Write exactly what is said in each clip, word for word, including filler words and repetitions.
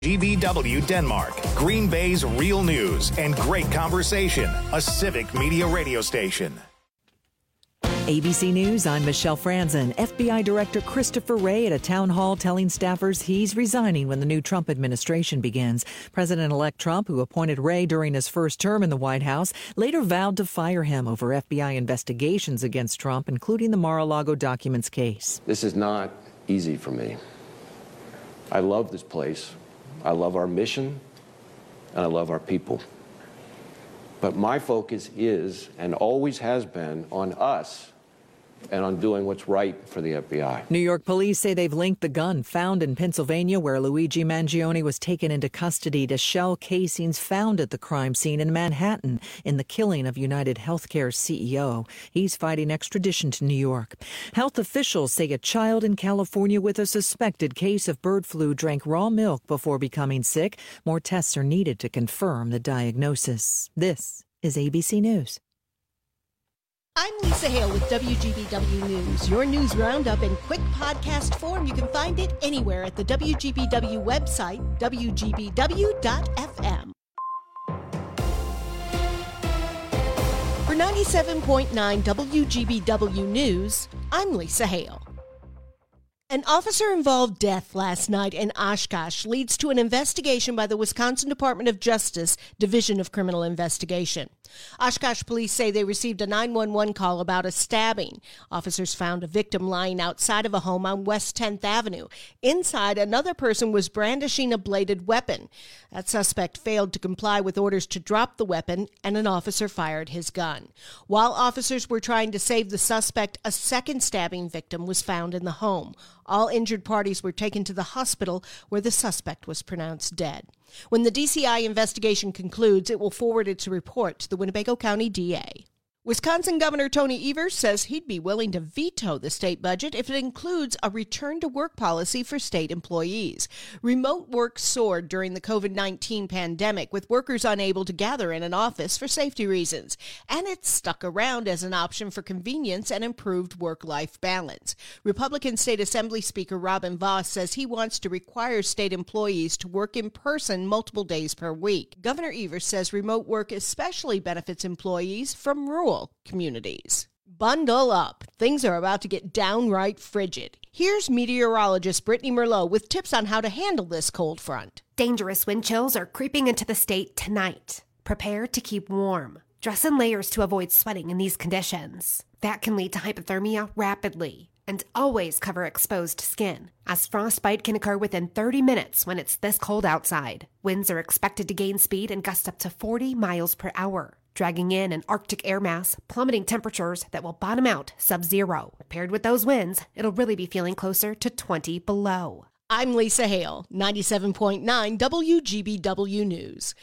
G B W Denmark, Green Bay's real news and great conversation, a civic media radio station. A B C News, I'm Michelle Franzen. F B I Director Christopher Wray at a town hall telling staffers he's resigning when the new Trump administration begins. President-elect Trump, who appointed Wray during his first term in the White House, later vowed to fire him over F B I investigations against Trump, including the Mar-a-Lago documents case. This is not easy for me. I love this place. I love our mission, and I love our people. But my focus is, and always has been, on us and on doing what's right for the F B I. New York police say they've linked the gun found in Pennsylvania, where Luigi Mangione was taken into custody, to shell casings found at the crime scene in Manhattan in the killing of United Healthcare's C E O. He's fighting extradition to New York. Health officials say a child in California with a suspected case of bird flu drank raw milk before becoming sick. More tests are needed to confirm the diagnosis. This is A B C News. I'm Lisa Hale with W G B W News, your news roundup in quick podcast form. You can find it anywhere at the W G B W website, W G B W dot F M. For ninety-seven point nine W G B W News, I'm Lisa Hale. An officer-involved death last night in Oshkosh leads to an investigation by the Wisconsin Department of Justice Division of Criminal Investigation. Oshkosh police say they received a nine one one call about a stabbing. Officers found a victim lying outside of a home on West tenth Avenue. Inside, another person was brandishing a bladed weapon. That suspect failed to comply with orders to drop the weapon, and an officer fired his gun. While officers were trying to save the suspect, a second stabbing victim was found in the home. All injured parties were taken to the hospital, where the suspect was pronounced dead. When the D C I investigation concludes, it will forward its report to the Winnebago County D A. Wisconsin Governor Tony Evers says he'd be willing to veto the state budget if it includes a return-to-work policy for state employees. Remote work soared during the covid nineteen pandemic, with workers unable to gather in an office for safety reasons, and it's stuck around as an option for convenience and improved work-life balance. Republican State Assembly Speaker Robin Vos says he wants to require state employees to work in person multiple days per week. Governor Evers says remote work especially benefits employees from rural communities. Bundle up. Things are about to get downright frigid. Here's meteorologist Brittany Merlot with tips on how to handle this cold front. Dangerous wind chills are creeping into the state tonight. Prepare to keep warm. Dress in layers to avoid sweating in these conditions. That can lead to hypothermia rapidly. And always cover exposed skin, as frostbite can occur within thirty minutes when it's this cold outside. Winds are expected to gain speed and gust up to forty miles per hour, dragging in an Arctic air mass, plummeting temperatures that will bottom out sub-zero. Paired with those winds, it'll really be feeling closer to twenty below. I'm Lisa Hale, ninety-seven point nine W G B W News.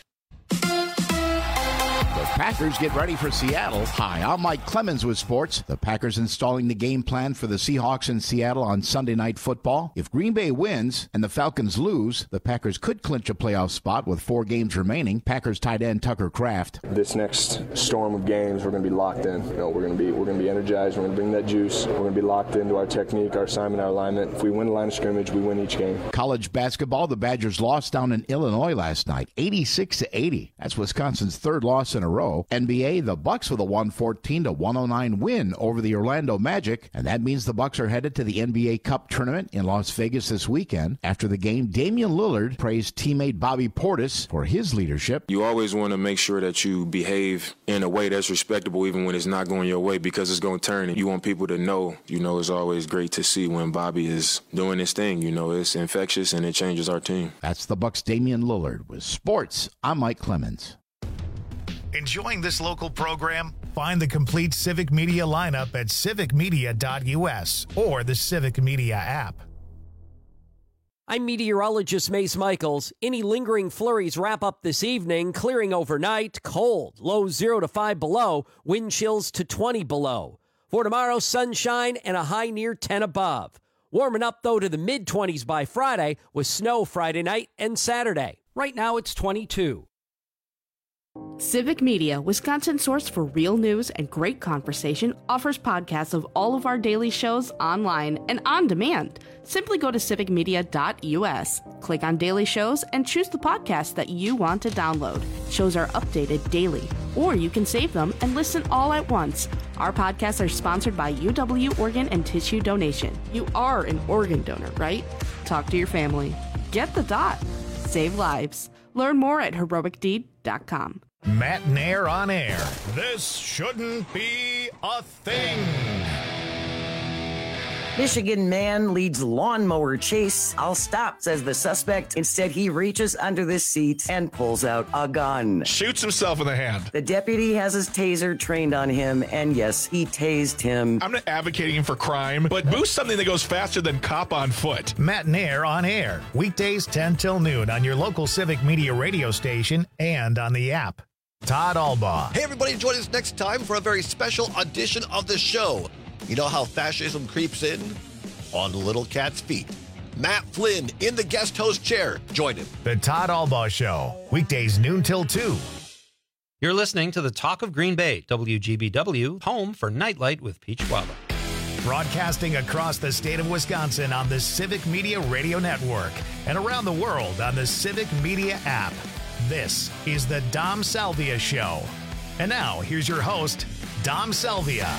The Packers get ready for Seattle. Hi, I'm Mike Clemens with sports. The Packers installing the game plan for the Seahawks in Seattle on Sunday Night Football. If Green Bay wins and the Falcons lose, the Packers could clinch a playoff spot with four games remaining. Packers tight end Tucker Kraft. This next storm of games, we're going to be locked in. You know, we're going to be we're going to be energized. We're going to bring that juice. We're going to be locked into our technique, our assignment, our alignment. If we win the line of scrimmage, we win each game. College basketball, the Badgers lost down in Illinois last night, eighty-six to eighty. That's Wisconsin's third loss in a row. N B A, the Bucks with a one fourteen to one oh nine win over the Orlando Magic, and that means the Bucks are headed to the N B A Cup tournament in Las Vegas this weekend. After the game, Damian Lillard praised teammate Bobby Portis for his leadership. You always want to make sure that you behave in a way that's respectable even when it's not going your way, because it's going to turn, and you want people to know. You know, it's always great to see when Bobby is doing his thing. You know, it's infectious and it changes our team. That's the Bucks' Damian Lillard. With sports, I'm Mike Clemens. Enjoying this local program? Find the complete Civic Media lineup at civic media dot U S or the Civic Media app. I'm meteorologist Mace Michaels. Any lingering flurries wrap up this evening, clearing overnight, cold, lows zero to five below, wind chills to twenty below. For tomorrow, sunshine and a high near ten above. Warming up, though, to the mid-twenties by Friday, with snow Friday night and Saturday. Right now, it's twenty-two. Civic Media, Wisconsin's source for real news and great conversation, offers podcasts of all of our daily shows online and on demand. Simply go to civic media dot u s, click on daily shows, and choose the podcast that you want to download. Shows are updated daily, or you can save them and listen all at once. Our podcasts are sponsored by U W Organ and Tissue Donation. You are an organ donor, right? Talk to your family. Get the dot. Save lives. Learn more at heroic deed dot com. Matt Nair on air. This shouldn't be a thing. Michigan man leads lawnmower chase. I'll stop, says the suspect. Instead, he reaches under the seat and pulls out a gun. Shoots himself in the hand. The deputy has his taser trained on him, and yes, he tased him. I'm not advocating for crime, but boost something that goes faster than cop on foot. Matt Nair on air. Weekdays ten till noon on your local Civic Media radio station and on the app. Todd Albaugh. Hey, everybody, join us next time for a very special edition of the show. You know how fascism creeps in? On the little cat's feet. Matt Flynn in the guest host chair. Join him. The Todd Albaugh Show. Weekdays noon till two. You're listening to the Talk of Green Bay, W G B W, home for Nightlight with Peach Schwaba. Broadcasting across the state of Wisconsin on the Civic Media Radio Network and around the world on the Civic Media app. This is the Dom Salvia Show. And now, here's your host, Dom Salvia.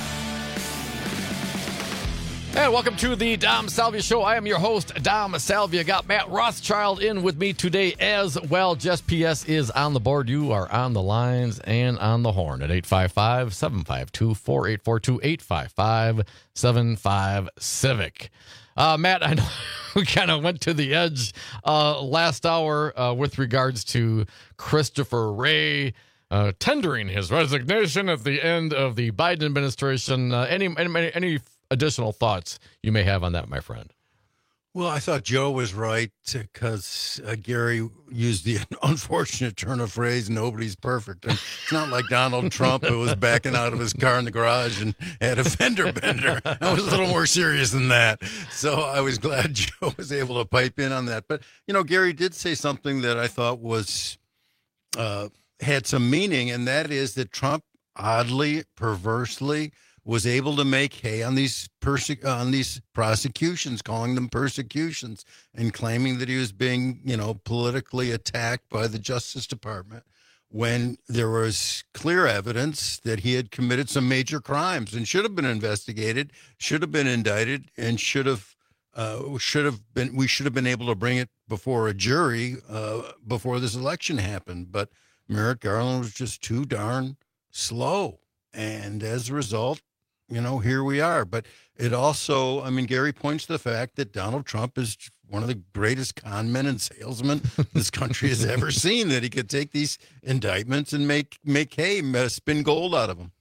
And welcome to the Dom Salvia Show. I am your host, Dom Salvia. Got Matt Rothschild in with me today as well. Jess P S is on the board. You are on the lines and on the horn at eight five five, seven five two, four eight four two, eight five five, seven five, Civic. Uh, Matt, I know we kind of went to the edge uh, last hour uh, with regards to Christopher Wray uh, tendering his resignation at the end of the Biden administration. Uh, any, any any additional thoughts you may have on that, my friend? Well, I thought Joe was right because uh, Gary used the unfortunate turn of phrase, nobody's perfect. And it's not like Donald Trump who was backing out of his car in the garage and had a fender bender. I was a little more serious than that. So I was glad Joe was able to pipe in on that. But, you know, Gary did say something that I thought was uh, had some meaning, and that is that Trump, oddly, perversely, was able to make hay on these perse- on these prosecutions, calling them persecutions, and claiming that he was being, you know, politically attacked by the Justice Department when there was clear evidence that he had committed some major crimes and should have been investigated, should have been indicted, and should have uh, should have been we should have been able to bring it before a jury uh, before this election happened. But Merrick Garland was just too darn slow, and as a result, you know, here we are. But it also, I mean, Gary points to the fact that Donald Trump is one of the greatest con men and salesmen this country has ever seen, that he could take these indictments and make make hay, spin gold out of them.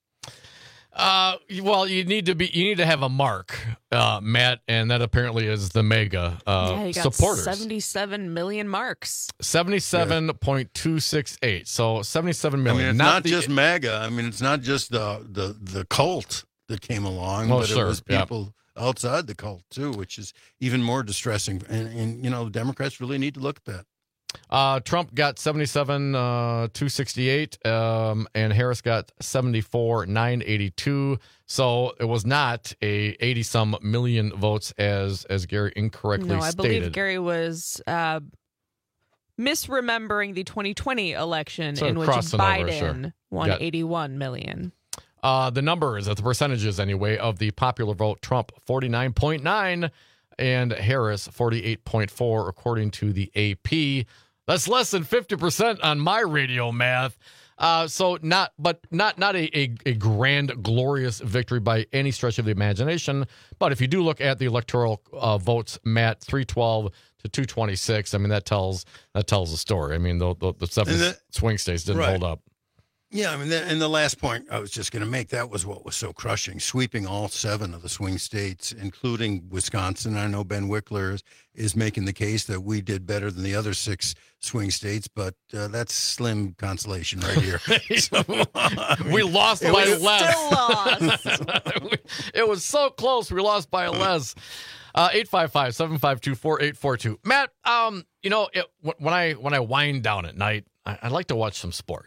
Uh, well, you need to be, you need to have a mark, uh, Matt, and that apparently is the mega uh, yeah, you got supporters. seventy-seven million marks. seventy-seven point two six eight. So seventy-seven million. I mean, it's not, not the, just MAGA. I mean, it's not just the the, the cult that came along, oh, but sure. it was people yep. outside the cult too, which is even more distressing. And, and you know, the Democrats really need to look at that. Uh, Trump got seventy-seven uh, two sixty-eight, um, and Harris got seventy-four nine eighty-two. So it was not a eighty some million votes as as Gary incorrectly no, I stated. believe Gary was uh, misremembering the twenty twenty election so in which Biden over, sure. won got, eighty-one million. Uh, the numbers, the percentages anyway, of the popular vote: Trump forty-nine point nine. And Harris, forty-eight point four, according to the A P. That's less than fifty percent on my radio math. Uh, so not, but not not a, a, a grand, glorious victory by any stretch of the imagination. But if you do look at the electoral uh, votes, Matt, three twelve to two twenty-six, I mean, that tells that tells the story. I mean, the, the, the seven the, swing states didn't right. hold up. Yeah, I mean, and the last point I was just going to make, that was what was so crushing, sweeping all seven of the swing states, including Wisconsin. I know Ben Wickler is, is making the case that we did better than the other six swing states, but uh, that's slim consolation right here. So, I mean, we lost by was, less. Still lost. It was so close. We lost by less. Uh, eight five five, seven five two, four eight four two. Matt, um, you know, it, when I when I wind down at night, I, I like to watch some sports.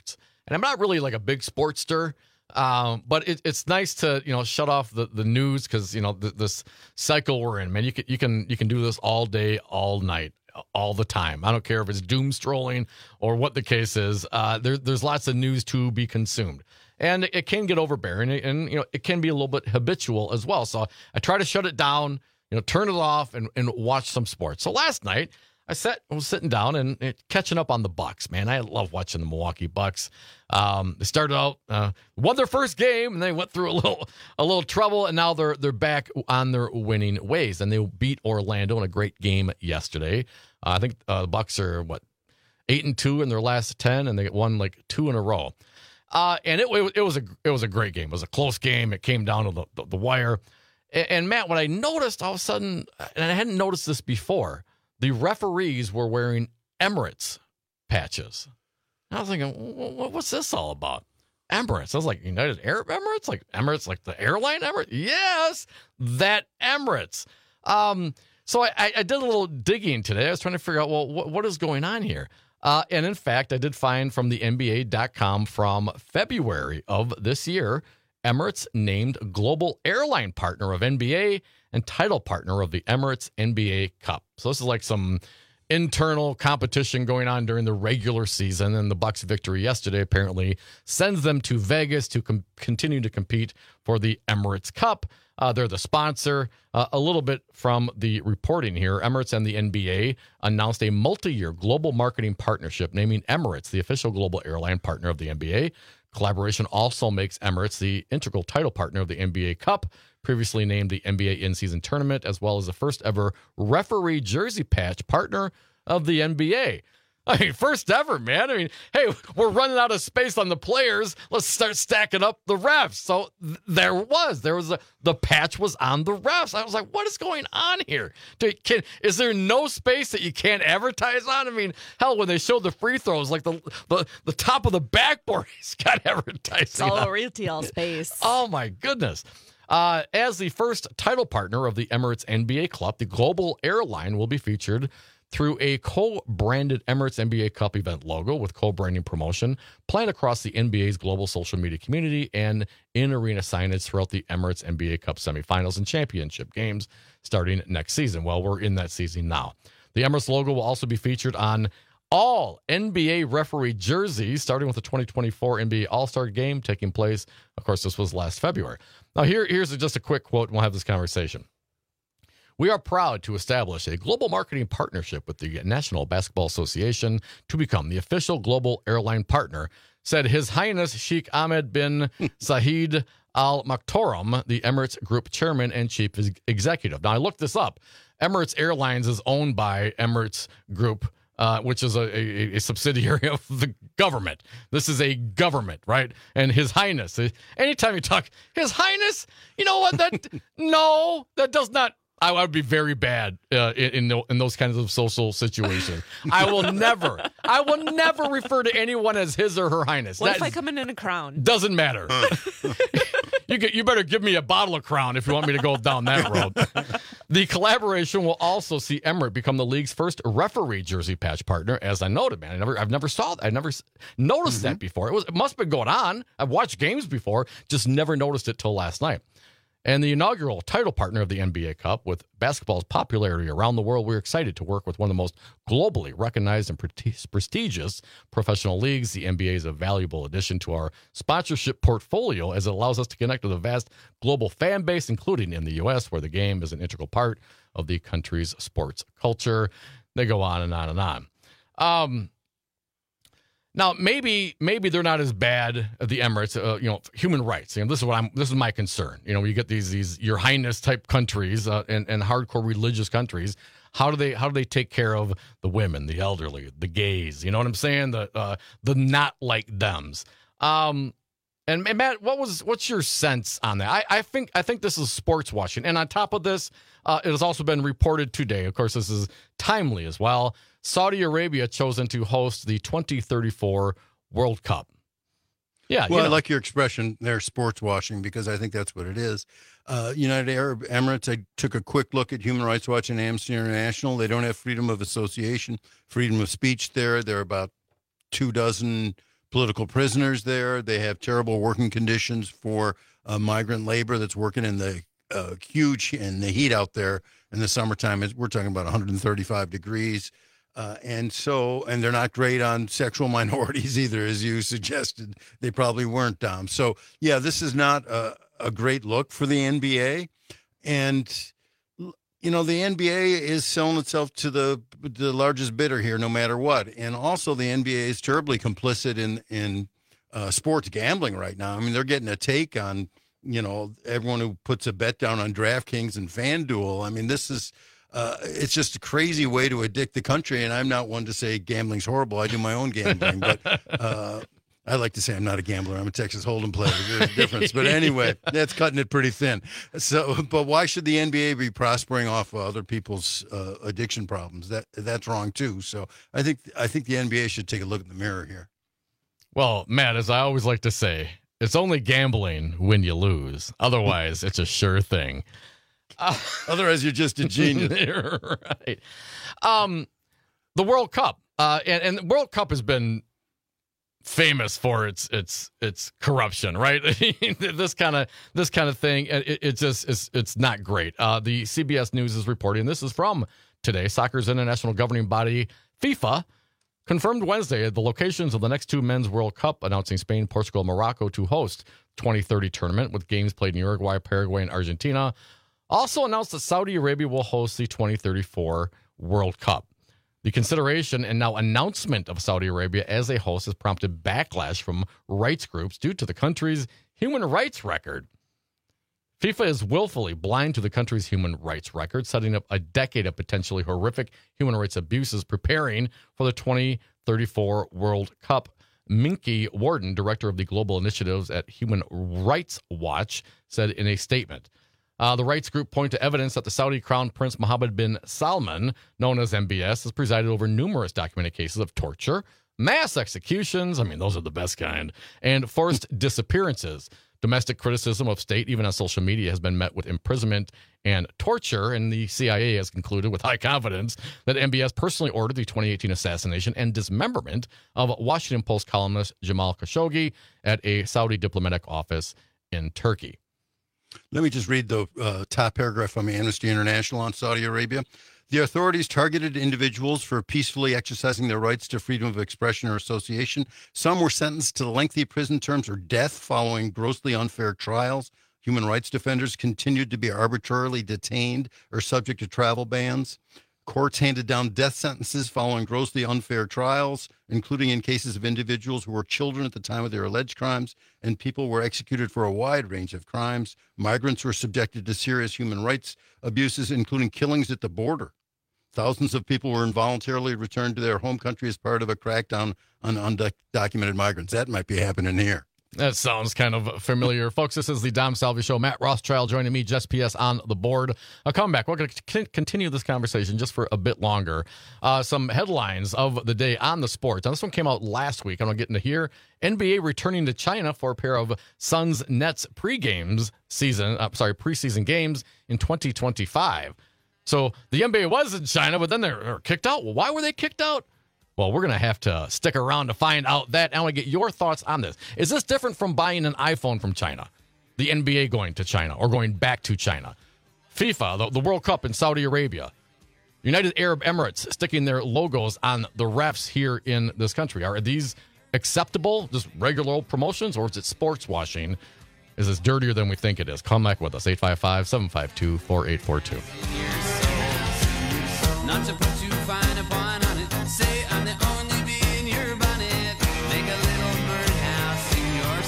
And I'm not really like a big sportster, um, but it, it's nice to, you know, shut off the, the news because, you know, th- this cycle we're in, man, you can, you can, you can do this all day, all night, all the time. I don't care if it's doom strolling or what the case is. Uh, there, there's lots of news to be consumed. And it can get overbearing, and, you know, it can be a little bit habitual as well. So I try to shut it down, you know, turn it off, and, and watch some sports. So last night, I sat, I was sitting down and, and catching up on the Bucks. Man, I love watching the Milwaukee Bucks. Um, they started out, uh, won their first game, and they went through a little a little trouble, and now they're they're back on their winning ways. And they beat Orlando in a great game yesterday. Uh, I think uh, the Bucks are what eight and two in their last ten, and they won like two in a row. Uh, and it, it, it was a it was a great game. It was a close game. It came down to the, the, the wire. And, and, Matt, what I noticed all of a sudden, and I hadn't noticed this before, the referees were wearing Emirates patches. And I was thinking, what's this all about? Emirates. I was like, United Arab Emirates? Like Emirates, like the airline Emirates? Yes, that Emirates. Um, so I, I did a little digging today. I was trying to figure out, well, what, what is going on here? Uh, and in fact, I did find from the N B A dot com from February of this year, Emirates named global airline partner of N B A and title partner of the Emirates N B A Cup. So this is like some internal competition going on during the regular season, and the Bucks' victory yesterday apparently sends them to Vegas to com- continue to compete for the Emirates Cup. Uh, they're the sponsor. Uh, a little bit from the reporting here, Emirates and the N B A announced a multi-year global marketing partnership, naming Emirates the official global airline partner of the N B A. Collaboration also makes Emirates the integral title partner of the N B A Cup, previously named the N B A in-season tournament, as well as the first ever referee jersey patch partner of the N B A. I mean, first ever, man. I mean, hey, we're running out of space on the players. Let's start stacking up the refs. So th- there was, there was a, the patch was on the refs. I was like, what is going on here? Do, can, is there no space that you can't advertise on? I mean, hell, when they showed the free throws, like the the, the top of the backboard, he's got advertising. It's all on. retail space. Oh my goodness. Uh, as the first title partner of the Emirates N B A Club, the global airline will be featured through a co-branded Emirates N B A Cup event logo with co-branding promotion planned across the N B A's global social media community and in-arena signage throughout the Emirates N B A Cup semifinals and championship games starting next season. Well, we're in that season now. The Emirates logo will also be featured on all N B A referee jerseys, starting with the twenty twenty-four N B A All-Star Game taking place. Of course, this was last February. Now, here, here's just a quick quote, and we'll have this conversation. We are proud to establish a global marketing partnership with the National Basketball Association to become the official global airline partner, said His Highness Sheikh Ahmed bin Zayed Al Maktoum, the Emirates Group chairman and chief executive. Now, I looked this up. Emirates Airlines is owned by Emirates Group, uh, which is a, a, a subsidiary of the government. This is a government, right? And His Highness, anytime you talk, His Highness, you know what? That no, that does not. I would be very bad uh, in, in in those kinds of social situations. I will never, I will never refer to anyone as His or Her Highness. What that if I come in in a crown? Doesn't matter. you get, you better give me a bottle of Crown if you want me to go down that road. The collaboration will also see Emirates become the league's first referee jersey patch partner. As I noted, man, I never, I've never saw, I never noticed mm-hmm. that before. It was, it must have been going on. I've watched games before, just never noticed it till last night. And the inaugural title partner of the N B A Cup, with basketball's popularity around the world, we're excited to work with one of the most globally recognized and prestigious professional leagues. The N B A is a valuable addition to our sponsorship portfolio as it allows us to connect with a vast global fan base, including in the U S, where the game is an integral part of the country's sports culture. They go on and on and on. Um, Now, maybe maybe they're not as bad at the Emirates, uh, you know, human rights. You know, this is what I'm. This is my concern. You know, you get these these Your Highness type countries uh, and and hardcore religious countries. How do they how do they take care of the women, the elderly, the gays? You know what I'm saying? The uh, the not like thems. Um, and, and Matt, what was what's your sense on that? I, I think I think this is sports washing. And on top of this, uh, it has also been reported today. Of course, this is timely as well. Saudi Arabia chosen to host the twenty thirty-four World Cup. Yeah, well, you know. I like your expression there, sports washing, because I think that's what it is. Uh, United Arab Emirates, I took a quick look at Human Rights Watch and Amnesty International. They don't have freedom of association, freedom of speech there. There are about two dozen political prisoners there. They have terrible working conditions for uh, migrant labor that's working in the uh, huge in the heat out there in the summertime. We're talking about one hundred thirty-five degrees. Uh, and so, and they're not great on sexual minorities either, as you suggested. They probably weren't, Dom. So, yeah, this is not a, a great look for the N B A. And, you know, the N B A is selling itself to the the largest bidder here, no matter what. And also, the N B A is terribly complicit in in uh, sports gambling right now. I mean, they're getting a take on, you know, everyone who puts a bet down on DraftKings and FanDuel. I mean, this is. Uh, it's just a crazy way to addict the country, and I'm not one to say gambling's horrible. I do my own gambling, but uh, I like to say I'm not a gambler. I'm a Texas Hold'em player. There's a difference. But anyway, that's cutting it pretty thin. So, but why should the N B A be prospering off of other people's uh, addiction problems? That that's wrong too. So I think I think the N B A should take a look in the mirror here. Well, Matt, as I always like to say, it's only gambling when you lose. Otherwise, it's a sure thing. Uh, Otherwise, you're just a genius. Right. Um, the World Cup, uh, and, and the World Cup has been famous for its its its corruption, right? this kind of this kind of thing. It, it just is it's not great. Uh, the C B S News is reporting. This is from today. Soccer's international governing body, FIFA, confirmed Wednesday the locations of the next two Men's World Cup, announcing Spain, Portugal, Morocco to host twenty thirty tournament with games played in Uruguay, Paraguay, and Argentina. Also announced that Saudi Arabia will host the twenty thirty-four World Cup. The consideration and now announcement of Saudi Arabia as a host has prompted backlash from rights groups due to the country's human rights record. FIFA is willfully blind to the country's human rights record, setting up a decade of potentially horrific human rights abuses preparing for the twenty thirty-four World Cup. Minky Warden, director of the global initiatives at Human Rights Watch, said in a statement. Uh, the rights group point to evidence that the Saudi Crown Prince Mohammed bin Salman, known as M B S, has presided over numerous documented cases of torture, mass executions, I mean, those are the best kind, and forced disappearances. Domestic criticism of state, even on social media, has been met with imprisonment and torture, and the C I A has concluded with high confidence that M B S personally ordered the twenty eighteen assassination and dismemberment of Washington Post columnist Jamal Khashoggi at a Saudi diplomatic office in Turkey. Let me just read the uh, top paragraph from Amnesty International on Saudi Arabia. The authorities targeted individuals for peacefully exercising their rights to freedom of expression or association. Some were sentenced to lengthy prison terms or death following grossly unfair trials. Human rights defenders continued to be arbitrarily detained or subject to travel bans. Courts handed down death sentences following grossly unfair trials, including in cases of individuals who were children at the time of their alleged crimes, and people were executed for a wide range of crimes. Migrants were subjected to serious human rights abuses, including killings at the border. Thousands of people were involuntarily returned to their home country as part of a crackdown on undocumented migrants. That might be happening here. That sounds kind of familiar. Folks, this is the Dom Salvi Show. Matt Rothschild joining me, Just P S on the board. A comeback. We're going to continue this conversation just for a bit longer. Uh, some headlines of the day on the sports. Now, this one came out last week. I'm going to get into here. N B A returning to China for a pair of Suns-Nets pre-games season, uh, sorry, preseason games in twenty twenty-five. So the N B A was in China, but then they were kicked out. Well, why were they kicked out? Well, we're going to have to stick around to find out that. I want to get your thoughts on this. Is this different from buying an iPhone from China? The N B A going to China or going back to China? FIFA, the, the World Cup in Saudi Arabia. United Arab Emirates sticking their logos on the refs here in this country. Are these acceptable, just regular old promotions, or is it sports washing? Is this dirtier than we think it is? Come back with us, eight five five, seven five two, four eight four two. Not to put too fine a point on it. Say I'm the only bee in your bonnet. Make a little birdhouse in your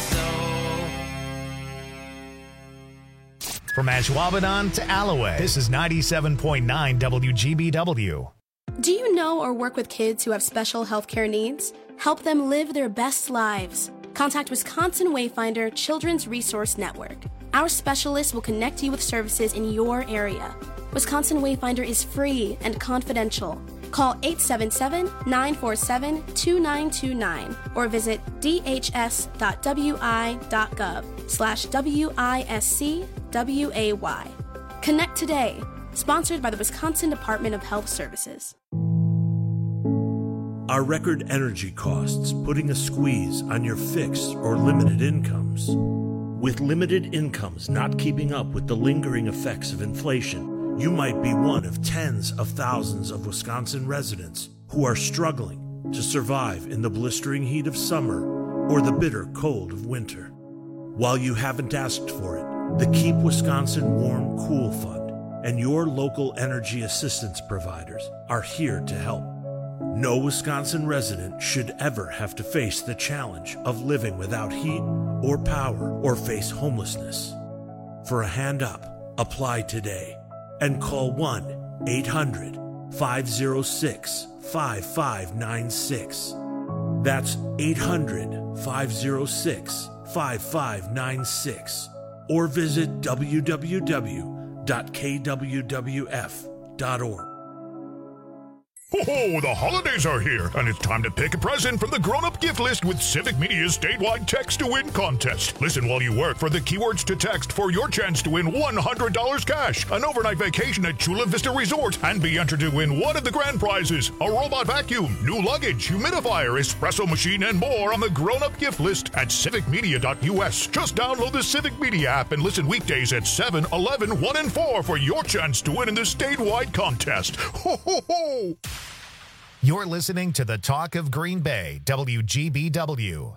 soul. From Ashwaubenon to Alloway, this is ninety-seven point nine W G B W. Do you know or work with kids who have special healthcare needs? Help them live their best lives. Contact Wisconsin Wayfinder Children's Resource Network. Our specialists will connect you with services in your area. Wisconsin Wayfinder is free and confidential. Call eight seven seven, nine four seven, two nine two nine or visit d h s dot w i dot gov slash W I S C W A Y. Connect today. Sponsored by the Wisconsin Department of Health Services. Are record energy costs putting a squeeze on your fixed or limited incomes? With limited incomes not keeping up with the lingering effects of inflation, you might be one of tens of thousands of Wisconsin residents who are struggling to survive in the blistering heat of summer or the bitter cold of winter. While you haven't asked for it, the Keep Wisconsin Warm Cool Fund and your local energy assistance providers are here to help. No Wisconsin resident should ever have to face the challenge of living without heat or power or face homelessness. For a hand up, apply today and call one eight hundred five oh six five five nine six. That's eight hundred five oh six five five nine six. Or visit w w w dot k w w f dot org. Ho-ho, the holidays are here, and it's time to pick a present from the grown-up gift list with Civic Media's statewide text-to-win contest. Listen while you work for the keywords to text for your chance to win one hundred dollars cash, an overnight vacation at Chula Vista Resort, and be entered to win one of the grand prizes, a robot vacuum, new luggage, humidifier, espresso machine, and more on the grown-up gift list at civic media dot u s. Just download the Civic Media app and listen weekdays at seven, eleven, one, and four for your chance to win in the statewide contest. Ho-ho-ho! You're listening to the Talk of Green Bay, W G B W.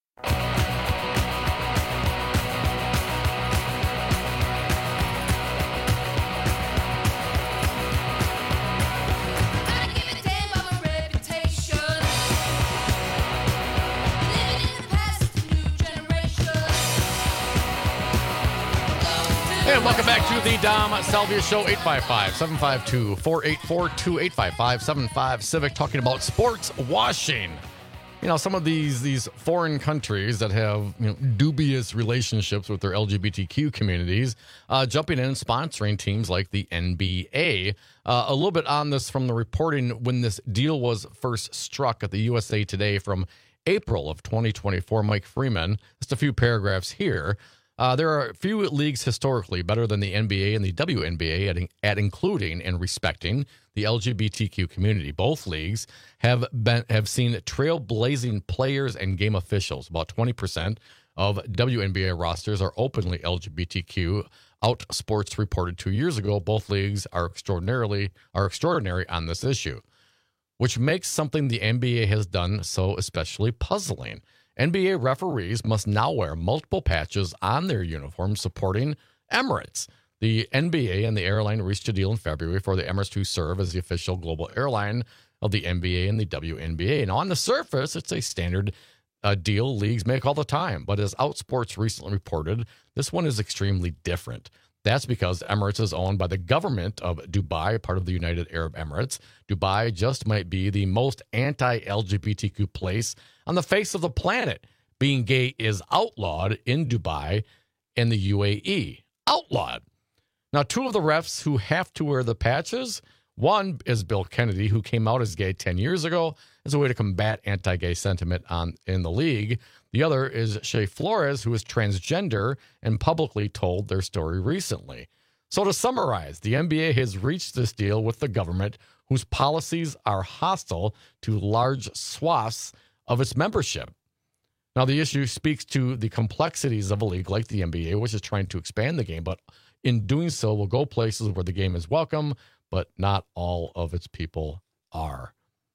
And welcome back to the Dom Salvia Show. Eight five five, seven five two, four eight four two, eight five five, seven five Civic, talking about sports washing. You know, some of these these foreign countries that have, you know, dubious relationships with their L G B T Q communities, uh, jumping in and sponsoring teams like the N B A. Uh, a little bit on this from the reporting when this deal was first struck at the U S A Today from April of twenty twenty-four. Mike Freeman, just a few paragraphs here. Uh, there are few leagues historically better than the N B A and the W N B A at, at including and respecting the L G B T Q community. Both leagues have been have seen trailblazing players and game officials. About twenty percent of W N B A rosters are openly L G B T Q. Out Sports reported two years ago, both leagues are extraordinarily are extraordinary on this issue, which makes something the N B A has done so especially puzzling. N B A referees must now wear multiple patches on their uniforms supporting Emirates. The N B A and the airline reached a deal in February for the Emirates to serve as the official global airline of the N B A and the W N B A. And on the surface, it's a standard uh, deal leagues make all the time. But as Outsports recently reported, this one is extremely different. That's because Emirates is owned by the government of Dubai, part of the United Arab Emirates. Dubai just might be the most anti-L G B T Q place on the face of the planet. Being gay is outlawed in Dubai and the U A E. Outlawed. Now, two of the refs who have to wear the patches, one is Bill Kennedy, who came out as gay ten years ago as a way to combat anti-gay sentiment on in the league. The other is Shea Flores, who is transgender and publicly told their story recently. So to summarize, the N B A has reached this deal with the government whose policies are hostile to large swaths of its membership. Now, the issue speaks to the complexities of a league like the N B A, which is trying to expand the game, but in doing so will go places where the game is welcome, but not all of its people are.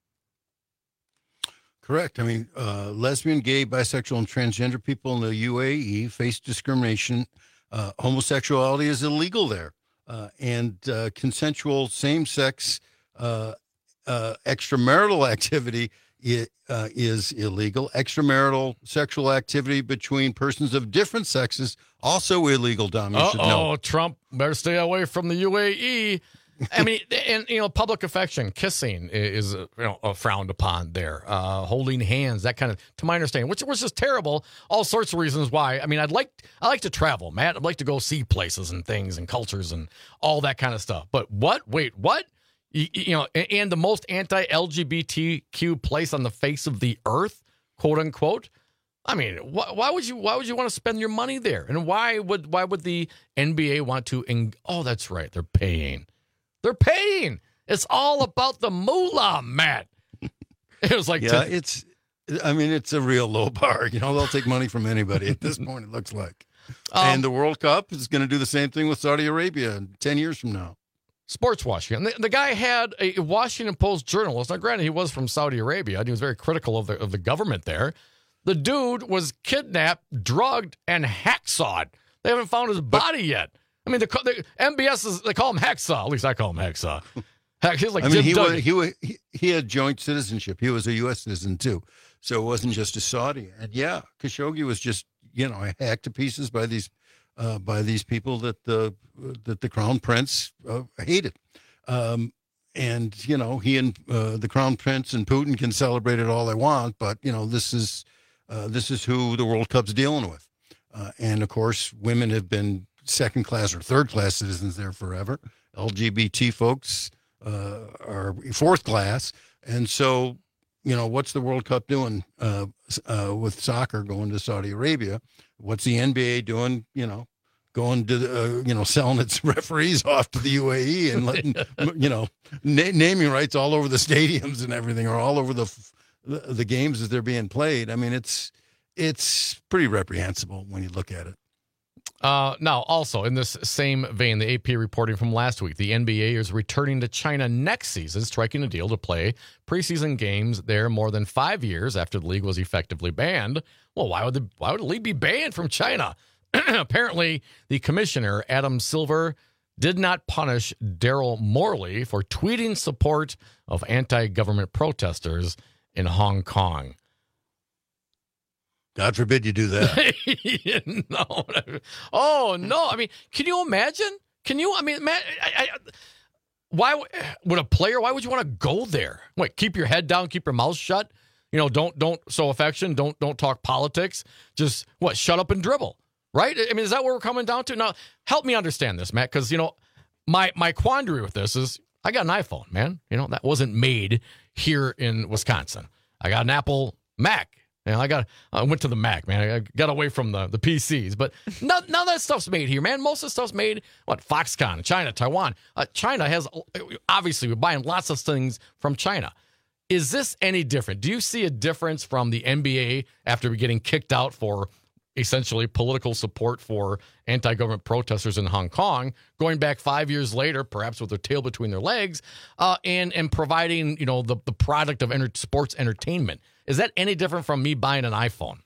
Correct. I mean, uh, lesbian, gay, bisexual, and transgender people in the U A E face discrimination. Uh, homosexuality is illegal there. Uh, and uh, consensual same-sex uh, uh, extramarital activity is, uh, is illegal. Extramarital sexual activity between persons of different sexes, also illegal, Dom. You should know. Oh, Trump better stay away from the U A E. I mean, and, you know, public affection, kissing is, you know, frowned upon there. Uh, holding hands, that kind of, to my understanding, which was just terrible. All sorts of reasons why. I mean, I'd like, I like to travel, Matt. I'd like to go see places and things and cultures and all that kind of stuff. But what? Wait, what? You, you know, and, and the most anti-L G B T Q place on the face of the earth, quote unquote. I mean, wh- why would you? Why would you want to spend your money there? And why would why would the N B A want to? En- oh, that's right, they're paying. They're paying. It's all about the moolah, Matt. It was like, yeah, ten- it's, I mean, it's a real low bar. You know, they'll take money from anybody at this point, it looks like. Um, and the World Cup is going to do the same thing with Saudi Arabia ten years from now. Sports washing. And the, the guy had a Washington Post journalist. Now, granted, he was from Saudi Arabia, and he was very critical of the, of the government there. The dude was kidnapped, drugged, and hacksawed. They haven't found his body yet. I mean, the, the M B S is, they call him Hacksaw. At least I call him Hacksaw. He's like I mean, Jim he, Duggan. was, he, was, he he had joint citizenship. He was a U S citizen, too. So it wasn't just a Saudi. And, yeah, Khashoggi was just, you know, hacked to pieces by these uh, by these people that the, that the Crown Prince uh, hated. Um, and, you know, he and uh, the Crown Prince and Putin can celebrate it all they want. But, you know, this is uh, this is who the World Cup's dealing with. Uh, and, of course, women have been second class or third class citizens there forever. L G B T folks uh, are fourth class. And so, you know, what's the World Cup doing uh, uh, with soccer going to Saudi Arabia? What's the N B A doing, you know, going to, the, uh, you know, selling its referees off to the U A E and letting, you know, na- naming rights all over the stadiums and everything, or all over the, the the games as they're being played. I mean, it's it's pretty reprehensible when you look at it. Uh, now, also in this same vein, the A P reporting from last week, the N B A is returning to China next season, striking a deal to play preseason games there more than five years after the league was effectively banned. Well, why would the why would the league be banned from China? Apparently, the commissioner, Adam Silver, did not punish Daryl Morley for tweeting support of anti-government protesters in Hong Kong. God forbid you do that. no. Oh, no. I mean, can you imagine? Can you? I mean, man, I, I, why would a player, why would you want to go there? Wait, keep your head down, keep your mouth shut. You know, don't, don't show affection. Don't, don't talk politics. Just what? Shut up and dribble. Right? I mean, is that what we're coming down to? Now, help me understand this, Matt, because, you know, my, my quandary with this is I got an iPhone, man. You know, that wasn't made here in Wisconsin. I got an Apple Mac. You know, I got, I went to the Mac, man. I got away from the, the P Cs, but none, none of that stuff's made here, man. Most of the stuff's made, what, Foxconn, China, Taiwan. Uh, China has, obviously, we're buying lots of things from China. Is this any different? Do you see a difference from the N B A after getting kicked out for essentially political support for anti-government protesters in Hong Kong, going back five years later, perhaps with their tail between their legs, uh, and and providing, you know, the, the product of enter- sports entertainment? Is that any different from me buying an iPhone?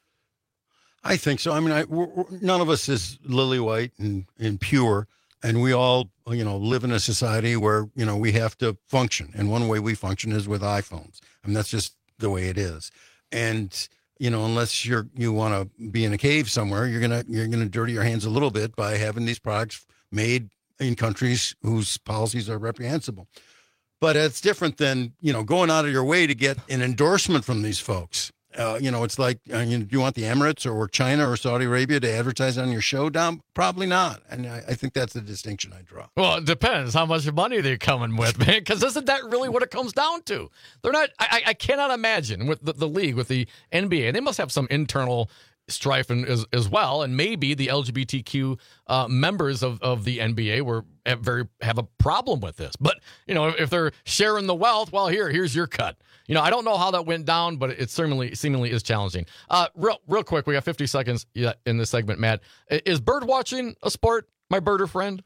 I think so. I mean, I, we're, we're, none of us is lily white and, and pure, and we all, you know, live in a society where, you know, we have to function. And one way we function is with iPhones. I mean, that's just the way it is. And you know, unless you're you want to be in a cave somewhere, you're gonna you're gonna dirty your hands a little bit by having these products made in countries whose policies are reprehensible. But it's different than, you know, going out of your way to get an endorsement from these folks. Uh, you know, it's like, uh, you know, do you want the Emirates or China or Saudi Arabia to advertise on your show, Dom? Probably not. And I, I think that's the distinction I draw. Well, it depends how much money they're coming with, man, because isn't that really what it comes down to? They're not, I, I cannot imagine with the, the league, with the N B A, they must have some internal strife in, as, as well, and maybe the L G B T Q uh, members of, of the N B A were have very have a problem with this. But, you know, if they're sharing the wealth, well, here, here's your cut. You know, I don't know how that went down, but it certainly seemingly is challenging. Uh, real, real quick, we got fifty seconds in this segment, Matt. Is bird watching a sport, my birder friend?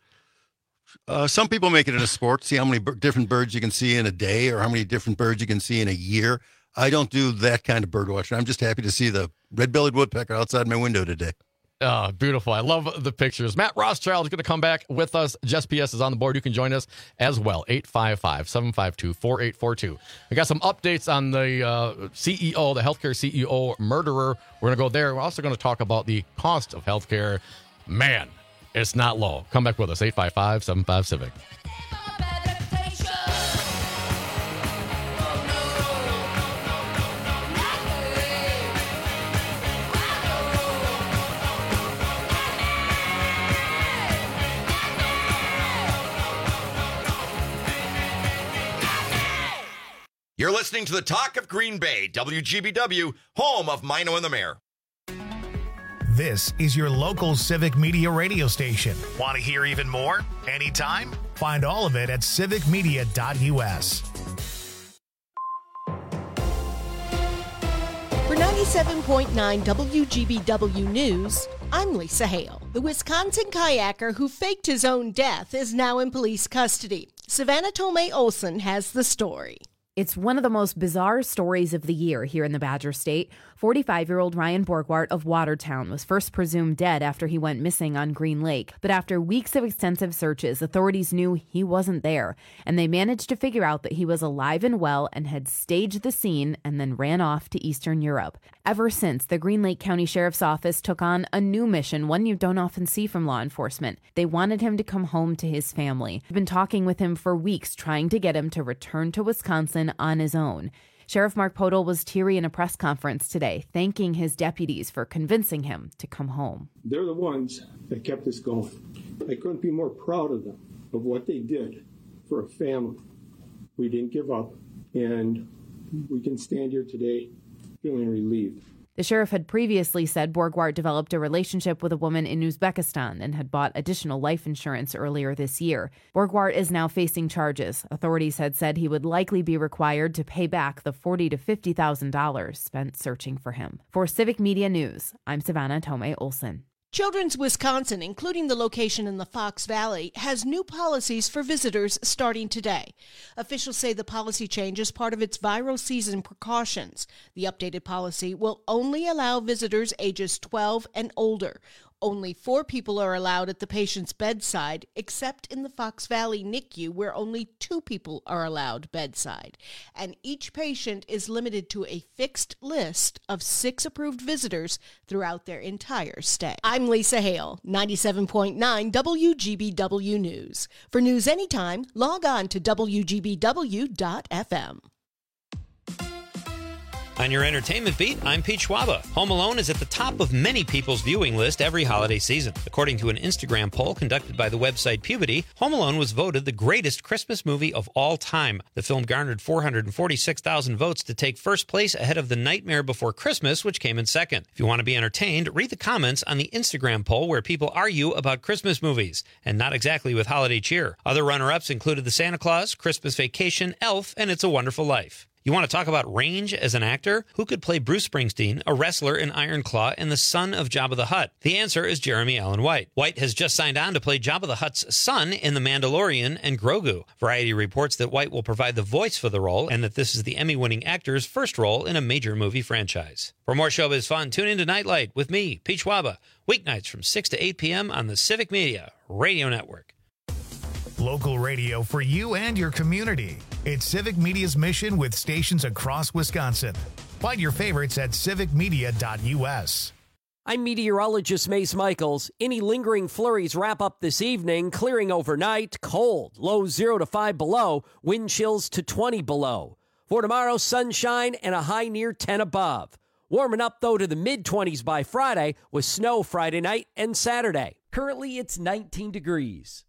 Uh, some people make it in a sport. See how many b- different birds you can see in a day, or how many different birds you can see in a year. I don't do that kind of bird watching. I'm just happy to see the red-bellied woodpecker outside my window today. Oh, beautiful. I love the pictures. Matt Rothschild is going to come back with us. Just P S is on the board. You can join us as well. eight five five, seven five two, four eight four two. I got some updates on the uh, C E O, the healthcare C E O murderer. We're going to go there. We're also going to talk about the cost of healthcare. Man, it's not low. Come back with us. eight five five, seven five, Civic. You're listening to the Talk of Green Bay, W G B W, home of Mino and the Mayor. This is your local Civic Media radio station. Want to hear even more? Anytime? Find all of it at civic media dot u s. ninety-seven point nine W G B W News, I'm Lisa Hale. The Wisconsin kayaker who faked his own death is now in police custody. Savannah Tomei Olson has the story. It's one of the most bizarre stories of the year here in the Badger State. forty-five-year-old Ryan Borgwart of Watertown was first presumed dead after he went missing on Green Lake. But after weeks of extensive searches, authorities knew he wasn't there, and they managed to figure out that he was alive and well and had staged the scene and then ran off to Eastern Europe. Ever since, the Green Lake County Sheriff's Office took on a new mission, one you don't often see from law enforcement. They wanted him to come home to his family. They've been talking with him for weeks, trying to get him to return to Wisconsin on his own. Sheriff Mark Podol was teary in a press conference today, thanking his deputies for convincing him to come home. They're the ones that kept us going. I couldn't be more proud of them, of what they did for a family. We didn't give up, and we can stand here today feeling relieved. The sheriff had previously said Borgwart developed a relationship with a woman in Uzbekistan and had bought additional life insurance earlier this year. Borgwart is now facing charges. Authorities had said he would likely be required to pay back the forty thousand to fifty thousand dollars spent searching for him. For Civic Media News, I'm Savannah Tomei Olson. Children's Wisconsin, including the location in the Fox Valley, has new policies for visitors starting today. Officials say the policy change is part of its viral season precautions. The updated policy will only allow visitors ages twelve and older. Only four people are allowed at the patient's bedside, except in the Fox Valley N I C U, where only two people are allowed bedside. And each patient is limited to a fixed list of six approved visitors throughout their entire stay. I'm Lisa Hale, ninety-seven point nine W G B W News. For news anytime, log on to W G B W dot F M. On your entertainment beat, I'm Pete Schwaba. Home Alone is at the top of many people's viewing list every holiday season. According to an Instagram poll conducted by the website Puberty, Home Alone was voted the greatest Christmas movie of all time. The film garnered four hundred forty-six thousand votes to take first place ahead of The Nightmare Before Christmas, which came in second. If you want to be entertained, read the comments on the Instagram poll where people argue about Christmas movies, and not exactly with holiday cheer. Other runner-ups included The Santa Claus, Christmas Vacation, Elf, and It's a Wonderful Life. You want to talk about range as an actor? Who could play Bruce Springsteen, a wrestler in Iron Claw, and the son of Jabba the Hutt? The answer is Jeremy Allen White. White has just signed on to play Jabba the Hutt's son in The Mandalorian and Grogu. Variety reports that White will provide the voice for the role and that this is the Emmy-winning actor's first role in a major movie franchise. For more showbiz fun, tune into Nightlight with me, Pete Schwaba, weeknights from six to eight p.m. on the Civic Media Radio Network. Local radio for you and your community. It's Civic Media's mission with stations across Wisconsin. Find your favorites at civic media dot U S. I'm meteorologist Mace Michaels. Any lingering flurries wrap up this evening, clearing overnight, cold, low zero to five below, wind chills to twenty below. For tomorrow, sunshine and a high near ten above. Warming up, though, to the mid-twenties by Friday with snow Friday night and Saturday. Currently, it's nineteen degrees.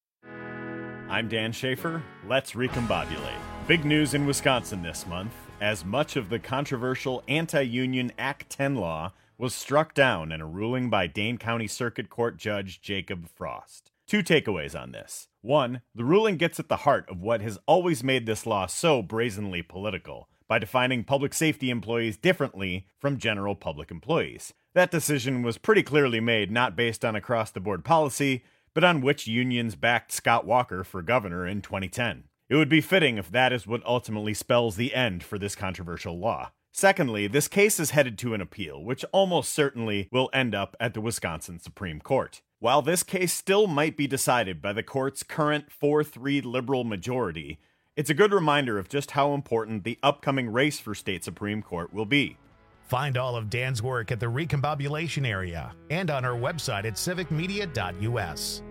I'm Dan Schaefer. Let's recombobulate. Big news in Wisconsin this month, as much of the controversial anti-union Act ten law was struck down in a ruling by Dane County Circuit Court Judge Jacob Frost. Two takeaways on this. One, the ruling gets at the heart of what has always made this law so brazenly political, by defining public safety employees differently from general public employees. That decision was pretty clearly made not based on across-the-board policy, but on which unions backed Scott Walker for governor in twenty ten. It would be fitting if that is what ultimately spells the end for this controversial law. Secondly, this case is headed to an appeal, which almost certainly will end up at the Wisconsin Supreme Court. While this case still might be decided by the court's current four three liberal majority, it's a good reminder of just how important the upcoming race for state Supreme Court will be. Find all of Dan's work at the Recombobulation area and on our website at civic media dot U S.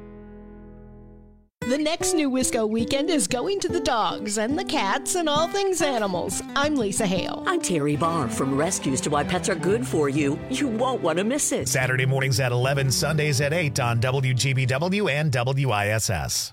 The next New Wisco weekend is going to the dogs and the cats and all things animals. I'm Lisa Hale. I'm Terry Barr from Rescues to Why Pets Are Good For You. You won't want to miss it. Saturday mornings at eleven, Sundays at eight on W G B W and W I S S.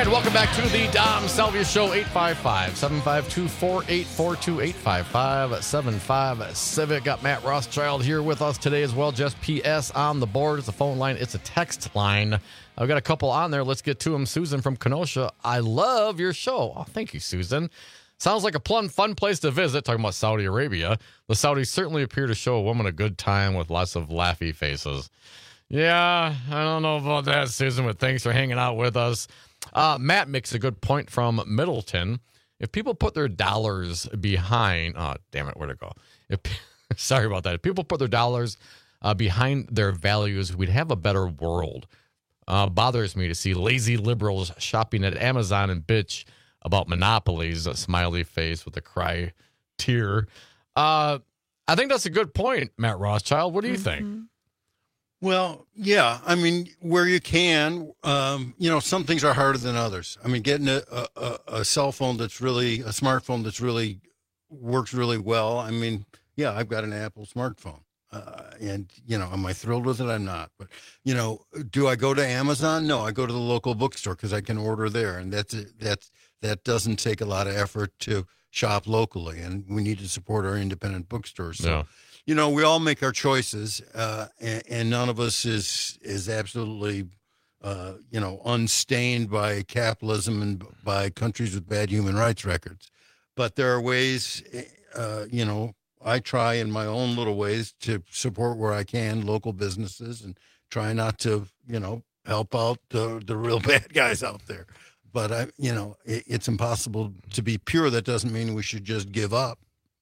right, welcome back to the Dom Salvia Show. Eight five five, seven five two, four eight four two, eight five five, seven five Civic. Got Matt Rothschild here with us today as well. Just P S on the board. It's a phone line. It's a text line. I've got a couple on there. Let's get to them. Susan from Kenosha. I love your show. Oh, thank you, Susan. Sounds like a plum, fun place to visit. Talking about Saudi Arabia. The Saudis certainly appear to show a woman a good time with lots of laughy faces. Yeah, I don't know about that, Susan, but thanks for hanging out with us. Uh, Matt makes a good point from Middleton. If people put their dollars behind, oh, damn it, where'd it go? If, sorry about that. If people put their dollars uh, behind their values, we'd have a better world. Uh, bothers me to see lazy liberals shopping at Amazon and bitch about monopolies. A smiley face with a cry tear. Uh, I think that's a good point, Matt Rothschild. What do you mm-hmm. think? Well, yeah. I mean, where you can, um, you know, some things are harder than others. I mean, getting a, a, a cell phone that's really, a smartphone that's really works really well. I mean, yeah, I've got an Apple smartphone. Uh, and, you know, am I thrilled with it? I'm not. But, you know, do I go to Amazon? No, I go to the local bookstore because I can order there. And that's that's that doesn't take a lot of effort to shop locally. And we need to support our independent bookstores. So, yeah. You know, we all make our choices, uh, and, and none of us is is absolutely, uh, you know, unstained by capitalism and by countries with bad human rights records. But there are ways, uh, you know, I try in my own little ways to support where I can local businesses and try not to, you know, help out the, the real bad guys out there. But, I, you know, it, it's impossible to be pure. That doesn't mean we should just give up.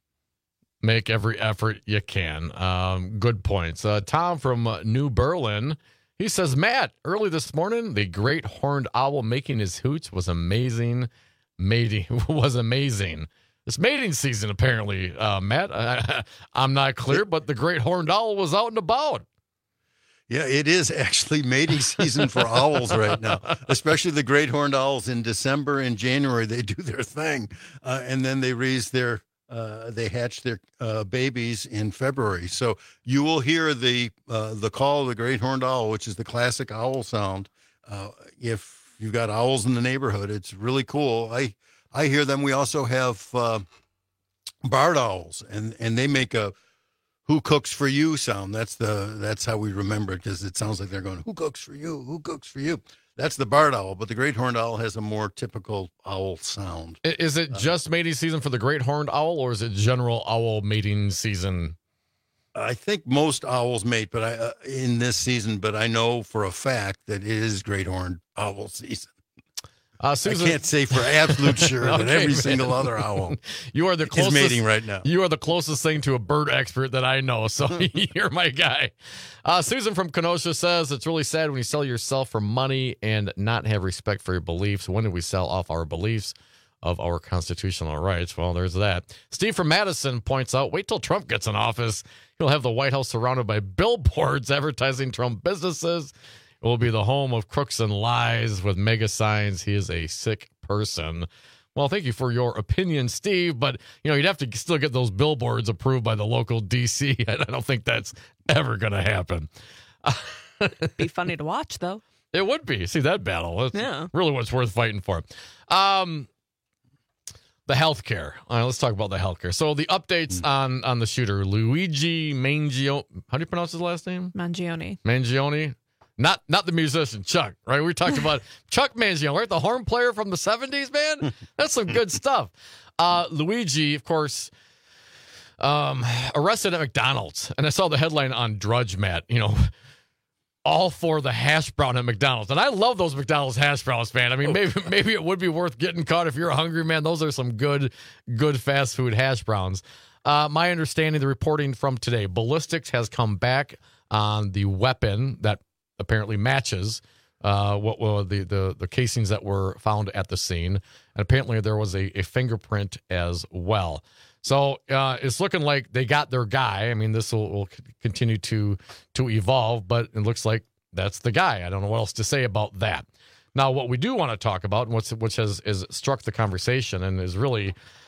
Make every effort you can. Um, good points. Uh, Tom from uh, New Berlin, he says, Matt, early this morning, the great horned owl making his hoots was amazing. Mating was amazing. It's mating season, apparently, uh, Matt. I, I'm not clear, but the great horned owl was out and about. Yeah, it is actually mating season for owls right now, especially the great horned owls in December and January. They do their thing, uh, and then they raise their Uh, they hatch their uh, babies in February. So you will hear the uh, the call of the great horned owl, which is the classic owl sound. Uh, if you've got owls in the neighborhood, it's really cool. I I hear them. We also have uh, barred owls, and, and they make a "Who cooks for you" sound. That's the that's how we remember it, because it sounds like they're going, "Who cooks for you? Who cooks for you?" That's the barred owl, but the great horned owl has a more typical owl sound. Is it just mating season for the great horned owl, or is it general owl mating season? I think most owls mate, but I uh, in this season. But I know for a fact that it is great horned owl season. Uh, Susan, I can't say for absolute sure okay, that every man. single other owl you are the closest, is mating right now. You are the closest thing to a bird expert that I know, so you're my guy. Uh, Susan from Kenosha says, it's really sad when you sell yourself for money and not have respect for your beliefs. When do we sell off our beliefs of our constitutional rights? Well, there's that. Steve from Madison points out, wait till Trump gets in office. He'll have the White House surrounded by billboards advertising Trump businesses. It will be the home of crooks and lies with mega signs. He is a sick person. Well, thank you for your opinion, Steve, but you know, you'd have to still get those billboards approved by the local D C. I don't think that's ever going to happen. It'd be funny to watch, though. It would be. See that battle. That's yeah. really what's worth fighting for. Um, the healthcare. All right, let's talk about the healthcare. So the updates mm. on, on the shooter, Luigi Mangione. How do you pronounce his last name? Mangione. Mangione. Not not the musician, Chuck, right? We talked about Chuck Mangione, right? The horn player from the seventies, man. That's some good stuff. Uh, Luigi, of course, um, arrested at McDonald's. And I saw the headline on Drudge, Matt, you know, all for the hash brown at McDonald's. And I love those McDonald's hash browns, man. I mean, maybe maybe it would be worth getting caught if you're a hungry man. Those are some good, good fast food hash browns. Uh, my understanding, the reporting from today, ballistics has come back on the weapon that apparently matches uh, what were the, the, the casings that were found at the scene. And apparently there was a, a fingerprint as well. So uh, it's looking like they got their guy. I mean, this will, will continue to to evolve, but it looks like that's the guy. I don't know what else to say about that. Now, what we do want to talk about, and what's, which has is struck the conversation and is really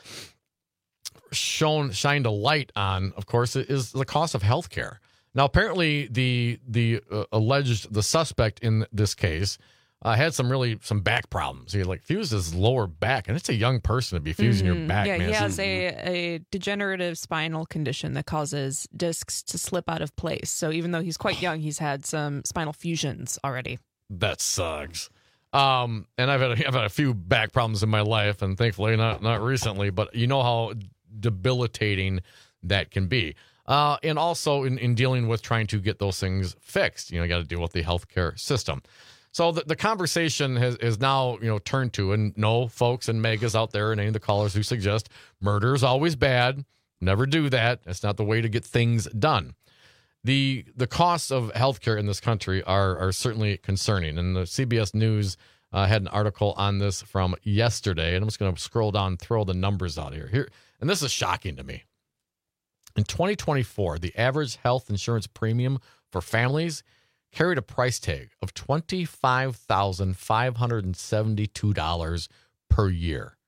shown shined a light on, of course, is the cost of health care. Now, apparently, the the uh, alleged the suspect in this case uh, had some really some back problems. He like fused his lower back, and it's a young person to be fusing Mhm. your back. Yeah, man. he It's- has a, a degenerative spinal condition that causes discs to slip out of place. So even though he's quite young, he's had some spinal fusions already. That sucks. Um, and I've had a, I've had a few back problems in my life, and thankfully not not recently. But you know how debilitating that can be. Uh, and also in, in dealing with trying to get those things fixed, you know, you got to deal with the healthcare system. So the, the conversation has is now, you know, turned to, and no folks and megas out there and any of the callers who suggest murder is always bad. Never do that. That's not the way to get things done. The the costs of healthcare in this country are are certainly concerning. And the C B S News uh, had an article on this from yesterday. And I'm just going to scroll down and throw the numbers out here. Here, and this is shocking to me. In twenty twenty-four, the average health insurance premium for families carried a price tag of twenty-five thousand five hundred seventy-two dollars per year.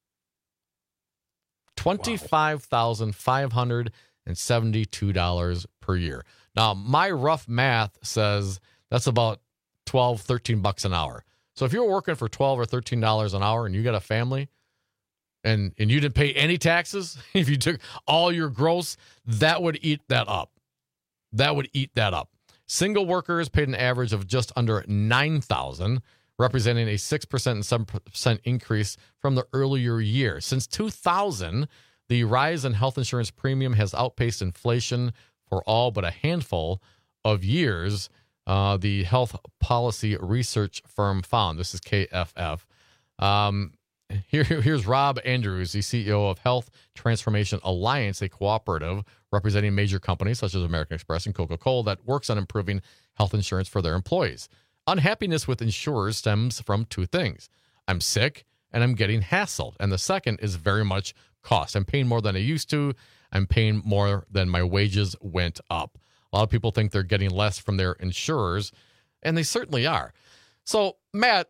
twenty-five thousand five hundred seventy-two dollars per year. Now, my rough math says that's about twelve, thirteen bucks an hour. So if you're working for twelve or thirteen dollars an hour and you got a family, and and you didn't pay any taxes, if you took all your gross, that would eat that up. That would eat that up. Single workers paid an average of just under nine thousand dollars, representing a six percent and seven percent increase from the earlier year. Since two thousand, the rise in health insurance premium has outpaced inflation for all but a handful of years, uh, the health policy research firm found. This is K F F. Um, Here, here's Rob Andrews, the C E O of Health Transformation Alliance, a cooperative representing major companies such as American Express and Coca-Cola that works on improving health insurance for their employees. Unhappiness with insurers stems from two things. I'm sick and I'm getting hassled. And the second is very much cost. I'm paying more than I used to. I'm paying more than my wages went up. A lot of people think they're getting less from their insurers, and they certainly are. So, Matt,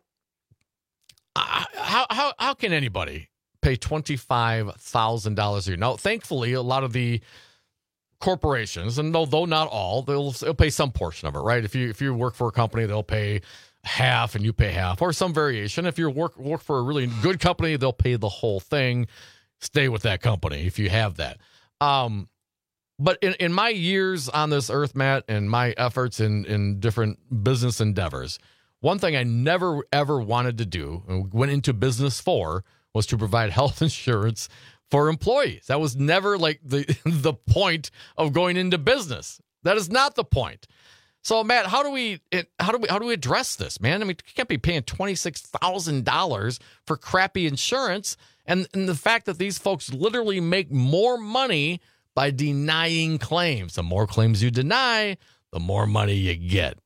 How how how can anybody pay twenty-five thousand dollars a year? Now, thankfully, a lot of the corporations, and though though not all, they'll they'll pay some portion of it, right? If you if you work for a company, they'll pay half and you pay half, or some variation. If you work work for a really good company, they'll pay the whole thing. Stay with that company if you have that. Um, but in, in my years on this earth, Matt, and my efforts in in different business endeavors, one thing I never, ever wanted to do and went into business for was to provide health insurance for employees. That was never like the the point of going into business. That is not the point. So, Matt, how do we how do we how do we address this, man? I mean, you can't be paying twenty-six thousand dollars for crappy insurance, and, and the fact that these folks literally make more money by denying claims. The more claims you deny, the more money you get.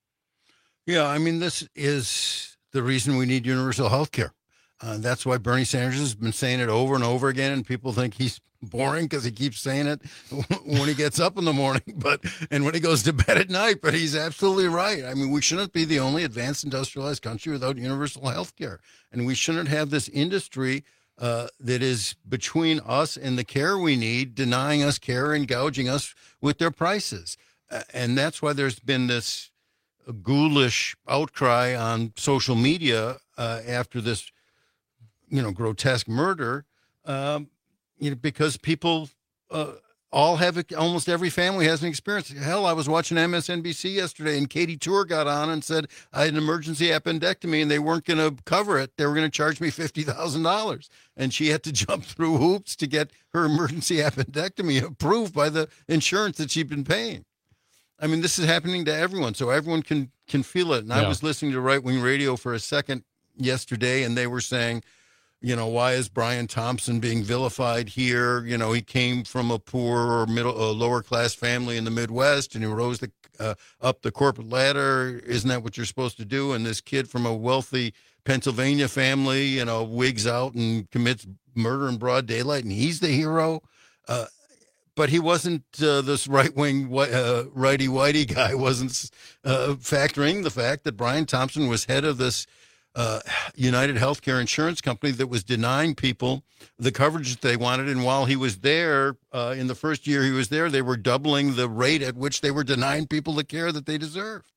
Yeah, I mean, this is the reason we need universal health care. Uh, that's why Bernie Sanders has been saying it over and over again, and people think he's boring because he keeps saying it when he gets up in the morning, but and when he goes to bed at night. But he's absolutely right. I mean, we shouldn't be the only advanced industrialized country without universal health care, and we shouldn't have this industry uh, that is between us and the care we need, denying us care and gouging us with their prices. Uh, and that's why there's been this ghoulish outcry on social media uh, after this, you know, grotesque murder, um, you know, because people uh, all have it. Almost every family has an experience. Hell, I was watching M S N B C yesterday, and Katie Tour got on and said I had an emergency appendectomy, and they weren't going to cover it. They were going to charge me fifty thousand dollars, and she had to jump through hoops to get her emergency appendectomy approved by the insurance that she'd been paying. I mean, this is happening to everyone, so everyone can can feel it. And yeah. I was listening to right-wing radio for a second yesterday, and they were saying, you know, why is Brian Thompson being vilified here? You know, he came from a poor or middle, uh, lower-class family in the Midwest, and he rose the, uh, up the corporate ladder. Isn't that what you're supposed to do? And this kid from a wealthy Pennsylvania family, you know, wigs out and commits murder in broad daylight, and he's the hero. Uh, But he wasn't uh, this right-wing, uh, righty-whitey guy wasn't uh, factoring the fact that Brian Thompson was head of this uh, United Healthcare insurance company that was denying people the coverage that they wanted. And while he was there, uh, in the first year he was there, they were doubling the rate at which they were denying people the care that they deserved.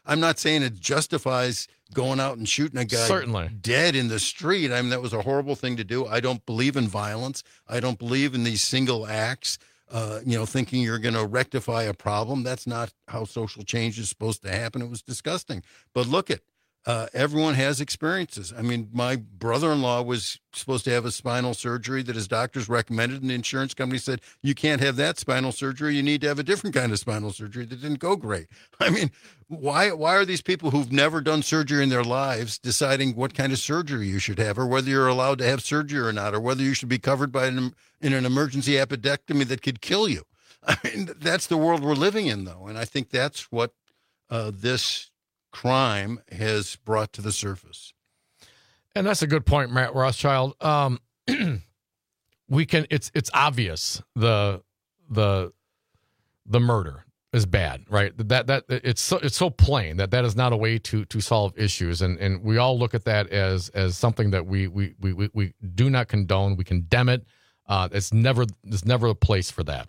I'm not saying it justifies going out and shooting a guy Certainly. dead in the street. I mean, that was a horrible thing to do. I don't believe in violence. I don't believe in these single acts, uh, you know, thinking you're going to rectify a problem. That's not how social change is supposed to happen. It was disgusting. But look at, uh, everyone has experiences. I mean, my brother-in-law was supposed to have a spinal surgery that his doctors recommended, and the insurance company said, you can't have that spinal surgery. You need to have a different kind of spinal surgery that didn't go great. I mean, why why are these people who've never done surgery in their lives deciding what kind of surgery you should have, or whether you're allowed to have surgery or not, or whether you should be covered by an, in an emergency appendectomy that could kill you? I mean, that's the world we're living in, though, and I think that's what uh, this crime has brought to the surface. And that's a good point, Matt Rothschild. Um, we can. It's it's obvious the the the murder is bad, right? That that it's so it's so plain that that is not a way to to solve issues, and and we all look at that as as something that we we we we do not condone. We condemn it. Uh, it's never there's never a place for that.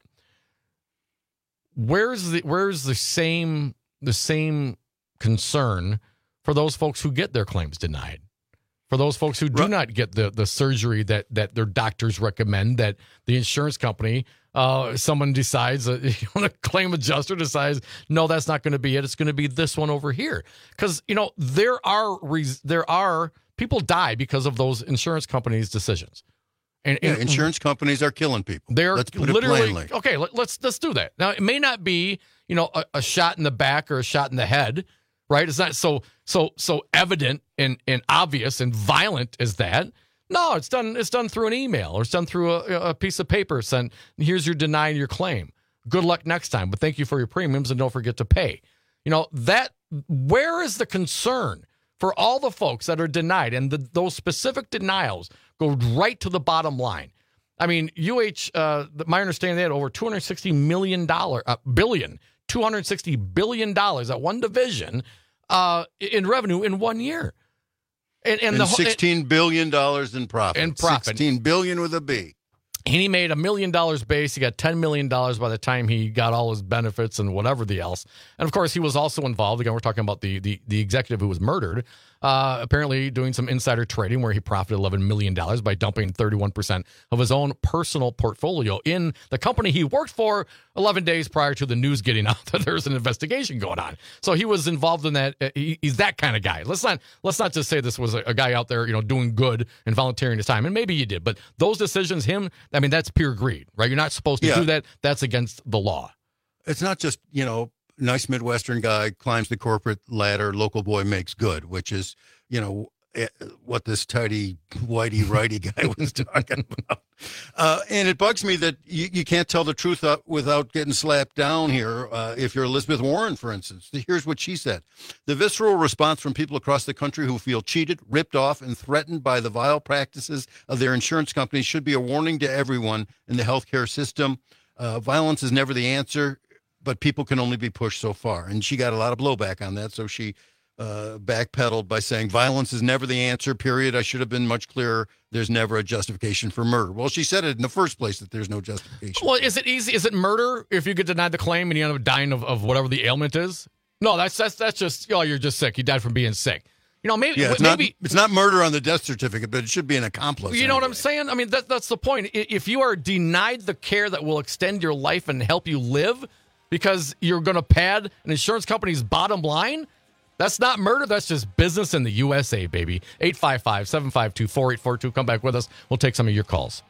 Where's the where's the same the same concern for those folks who get their claims denied? For those folks who do not get the, the surgery that, that their doctors recommend, that the insurance company, uh, someone decides, uh, a claim adjuster decides, no, that's not going to be it. It's going to be this one over here. Because, you know, there are res- there are people die because of those insurance companies' decisions. And, yeah, and insurance companies are killing people. They're let's put literally, it plainly. Okay, let, let's let's do that. Now, it may not be, you know, a, a shot in the back or a shot in the head, right? It's not so so so evident and, and obvious and violent as that. No, it's done it's done through an email or it's done through a, a piece of paper sent. Here's your denying your claim. Good luck next time, but thank you for your premiums and don't forget to pay. You know, that where is the concern for all the folks that are denied? And the, those specific denials go right to the bottom line. I mean, U H, uh, my understanding, they had over two hundred sixty million dollars, uh, billion, two hundred sixty billion dollars at one division uh, in revenue in one year. And, and, and the sixteen billion dollars in profit. In profit. sixteen billion dollars with a B. And he made a million dollars base. He got ten million dollars by the time he got all his benefits and whatever the else. And, of course, he was also involved. Again, we're talking about the the, the executive who was murdered, uh, apparently doing some insider trading where he profited eleven million dollars by dumping thirty-one percent of his own personal portfolio in the company he worked for eleven days prior to the news getting out that there's an investigation going on. So he was involved in that. He, he's that kind of guy. Let's not let's not just say this was a, a guy out there, you know, doing good and volunteering his time. And maybe he did. But those decisions, him, I mean, that's pure greed, right? You're not supposed to Yeah. do that. That's against the law. It's not just, you know, nice Midwestern guy climbs the corporate ladder, local boy makes good, which is, you know, eh, what this tidy, whitey, righty guy was talking about. Uh, and it bugs me that you, you can't tell the truth up without getting slapped down here. Uh, if you're Elizabeth Warren, for instance, here's what she said. The visceral response from people across the country who feel cheated, ripped off, and threatened by the vile practices of their insurance companies should be a warning to everyone in the healthcare system. Uh, violence is never the answer, but people can only be pushed so far. And she got a lot of blowback on that, so she uh, backpedaled by saying violence is never the answer, period. I should have been much clearer. There's never a justification for murder. Well, she said it in the first place that there's no justification. Well, is it easy? Is it murder if you get denied the claim and you end up dying of, of whatever the ailment is? No, that's that's that's just, oh, you're just sick. You died from being sick. You know, maybe yeah, it's maybe not, it's not murder on the death certificate, but it should be an accomplice. You know what I'm saying? I mean, that, that's the point. I- If you are denied the care that will extend your life and help you live because you're going to pad an insurance company's bottom line, that's not murder. That's just business in the U S A, baby. eight five five, seven five two, four eight four two. Come back with us. We'll take some of your calls.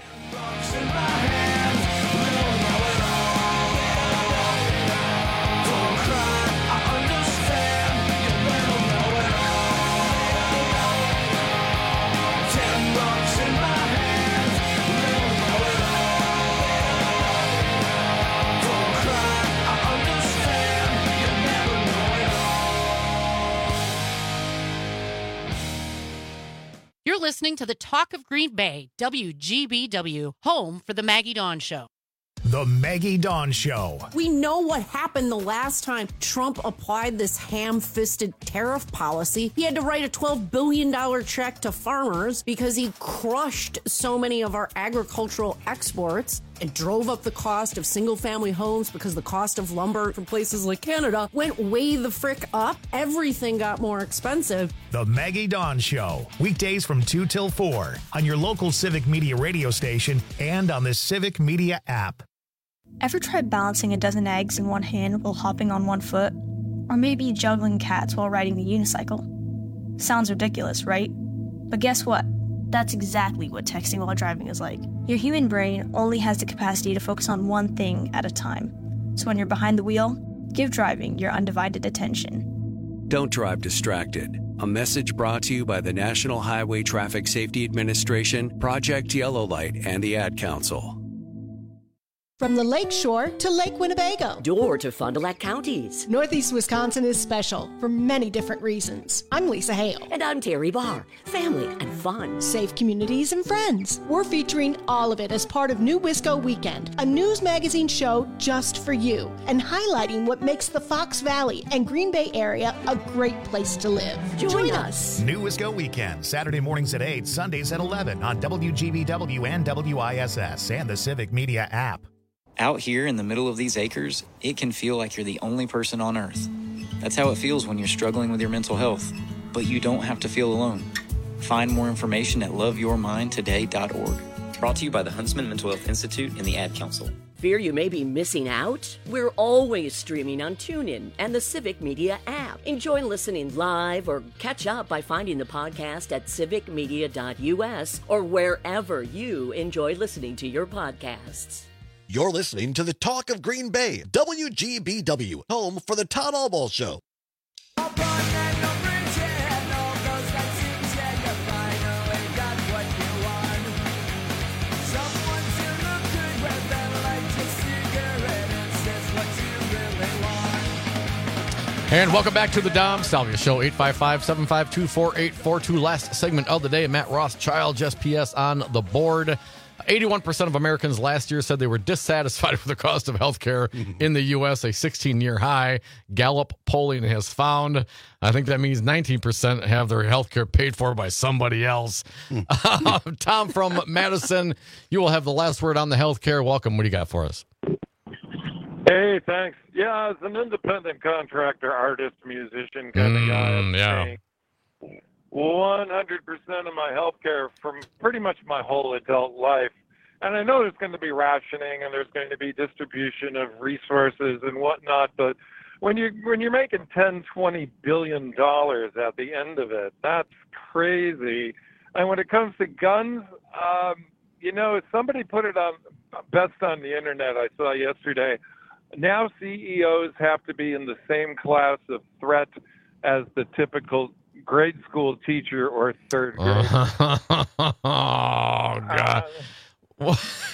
You're listening to the Talk of Green Bay, W G B W, home for the Maggie Dawn Show. The Maggie Dawn Show. We know what happened the last time Trump applied this ham-fisted tariff policy. He had to write a twelve billion dollars check to farmers because he crushed so many of our agricultural exports and drove up the cost of single-family homes because the cost of lumber from places like Canada went way the frick up. Everything got more expensive. The Maggie Dawn Show. Weekdays from two till four on your local Civic Media radio station and on the Civic Media app. Ever tried balancing a dozen eggs in one hand while hopping on one foot? Or maybe juggling cats while riding the unicycle? Sounds ridiculous, right? But guess what? That's exactly what texting while driving is like. Your human brain only has the capacity to focus on one thing at a time. So when you're behind the wheel, give driving your undivided attention. Don't drive distracted. A message brought to you by the National Highway Traffic Safety Administration, Project Yellow Light, and the Ad Council. From the Lake Shore to Lake Winnebago. Door to Fond du Lac counties. Northeast Wisconsin is special for many different reasons. I'm Lisa Hale. And I'm Terry Barr. Family and fun. Safe communities and friends. We're featuring all of it as part of New Wisco Weekend, a news magazine show just for you, and highlighting what makes the Fox Valley and Green Bay area a great place to live. Join, Join us. us. New Wisco Weekend, Saturday mornings at eight, Sundays at eleven on W G B W and W I S S and the Civic Media app. Out here in the middle of these acres, it can feel like you're the only person on Earth. That's how it feels when you're struggling with your mental health. But you don't have to feel alone. Find more information at love your mind today dot org. Brought to you by the Huntsman Mental Health Institute and the Ad Council. Fear you may be missing out? We're always streaming on TuneIn and the Civic Media app. Enjoy listening live or catch up by finding the podcast at civic media dot U S or wherever you enjoy listening to your podcasts. You're listening to the Talk of Green Bay, W G B W, home for the Todd Allball Show. And welcome back to the Dom Salvia Show, eight five five, seven five two, four eight four two. Last segment of the day, Matt Rothschild, Just P S on the board. eighty-one percent of Americans last year said they were dissatisfied with the cost of health care in the U S, a sixteen-year high. Gallup polling has found. I think that means nineteen percent have their health care paid for by somebody else. uh, Tom from Madison, you will have the last word on the health care. Welcome. What do you got for us? Hey, thanks. Yeah, as an independent contractor, artist, musician kind of guy, Mm, yeah. saying one hundred percent of my health care from pretty much my whole adult life. And I know there's going to be rationing and there's going to be distribution of resources and whatnot, but when you when you're making ten, twenty billion dollars at the end of it, that's crazy. And when it comes to guns, um, you know, somebody put it on best on the internet I saw yesterday. Now C E Os have to be in the same class of threat as the typical grade school teacher or third grade. Oh, God. Uh,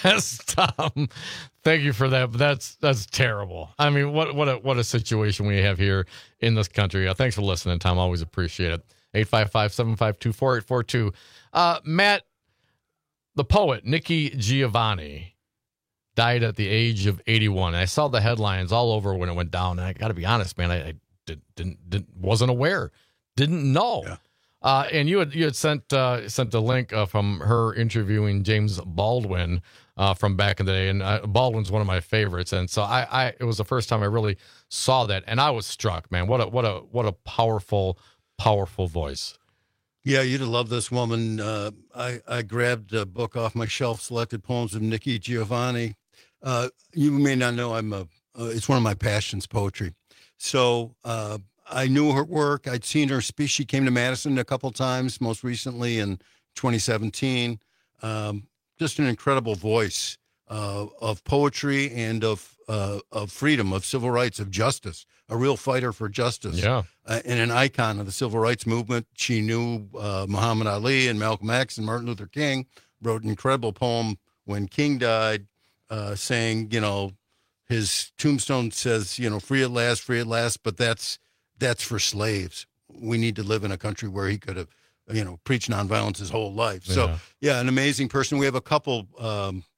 Tom, thank you for that. But that's that's terrible. I mean, what what a what a situation we have here in this country. Uh, thanks for listening, Tom. Always appreciate it. eight five five, seven five two, four eight four two. Uh, Matt, the poet, Nikki Giovanni, died at the age of eighty-one. I saw the headlines all over when it went down, and I got to be honest, man, I, I did, didn't, didn't wasn't aware, didn't know. Yeah. Uh, and you had you had sent uh, sent a link uh, from her interviewing James Baldwin uh, from back in the day, and uh, Baldwin's one of my favorites, and so I, I it was the first time I really saw that, and I was struck, man. What a what a what a powerful powerful voice. Yeah, you'd have loved this woman. Uh, I I grabbed a book off my shelf, Selected Poems of Nikki Giovanni. Uh, you may not know I'm a, uh, it's one of my passions, poetry. So uh, I knew her work. I'd seen her speak. She came to Madison a couple times, most recently in twenty seventeen. Um, just an incredible voice uh, of poetry and of uh, of freedom, of civil rights, of justice, a real fighter for justice. Yeah. Uh, and an icon of the civil rights movement. She knew uh, Muhammad Ali and Malcolm X and Martin Luther King, wrote an incredible poem when King died, Uh, saying, you know, his tombstone says, you know, free at last, free at last, but that's that's for slaves. We need to live in a country where he could have, you know, preached nonviolence his whole life. So, Yeah. yeah, an amazing person. We have a couple um,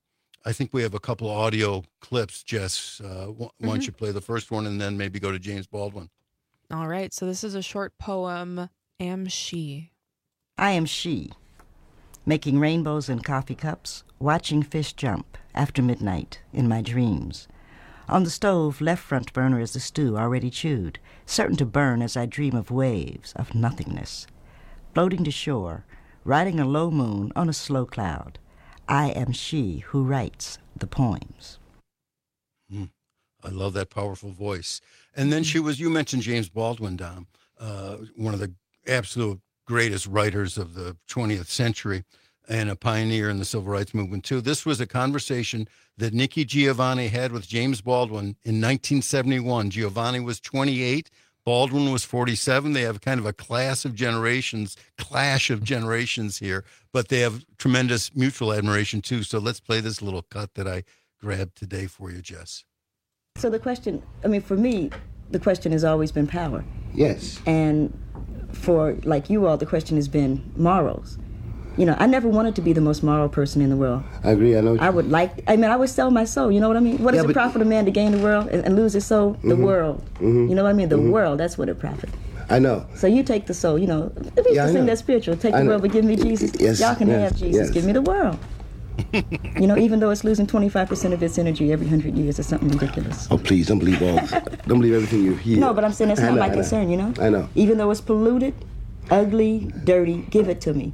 I think we have a couple of audio clips, Jess. Uh, why don't Mm-hmm. you play the first one and then maybe go to James Baldwin? All right, so this is a short poem, Am She. I am she, making rainbows in coffee cups, watching fish jump after midnight in my dreams. On the stove, left front burner is the stew already chewed, certain to burn as I dream of waves, of nothingness. Floating to shore, riding a low moon on a slow cloud. I am she who writes the poems. Mm, I love that powerful voice. And then she was, you mentioned James Baldwin, Dom, uh, one of the absolute greatest writers of the twentieth century and a pioneer in the civil rights movement, too. This was a conversation that Nikki Giovanni had with James Baldwin in nineteen seventy-one. Giovanni was twenty-eight. Baldwin was forty-seven. They have kind of a class of generations, clash of generations here, but they have tremendous mutual admiration, too. So let's play this little cut that I grabbed today for you, Jess. So the question, I mean, for me, the question has always been power. Yes. And for, like you all, the question has been morals. You know, I never wanted to be the most moral person in the world. I agree. I know. I would like, I mean, I would sell my soul. You know what I mean? What Yeah, does it but- profit a man to gain the world and, and lose his soul? The Mhm. world. Mhm. You know what I mean? The Mhm. world, that's what it profits. I know. So you take the soul, you know, at least Yeah, I to sing know. that spiritual. Take I the know. world, but give me Jesus. Yes, Y'all can yes, have Jesus. yes. Give me the world. You know, even though it's losing twenty-five percent of its energy every hundred years, it's something ridiculous. Oh, please don't believe all. Don't believe everything you hear. No, but I'm saying that's I not know, my I know. concern, you know? I know. Even though it's polluted, ugly, dirty, give it to me.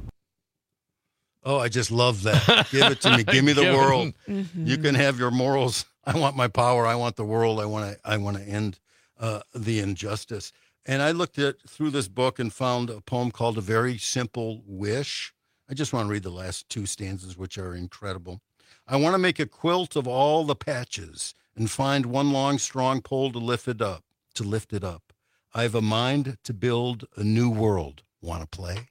Oh, I just love that. Give it to me. Give me the Give it. world. Mm-hmm. You can have your morals. I want my power. I want the world. I want to. I want to end uh, the injustice. And I looked at through this book and found a poem called "A Very Simple Wish." I just want to read the last two stanzas, which are incredible. I want to make a quilt of all the patches and find one long, strong pole to lift it up. To lift it up. I have a mind to build a new world. Want to play?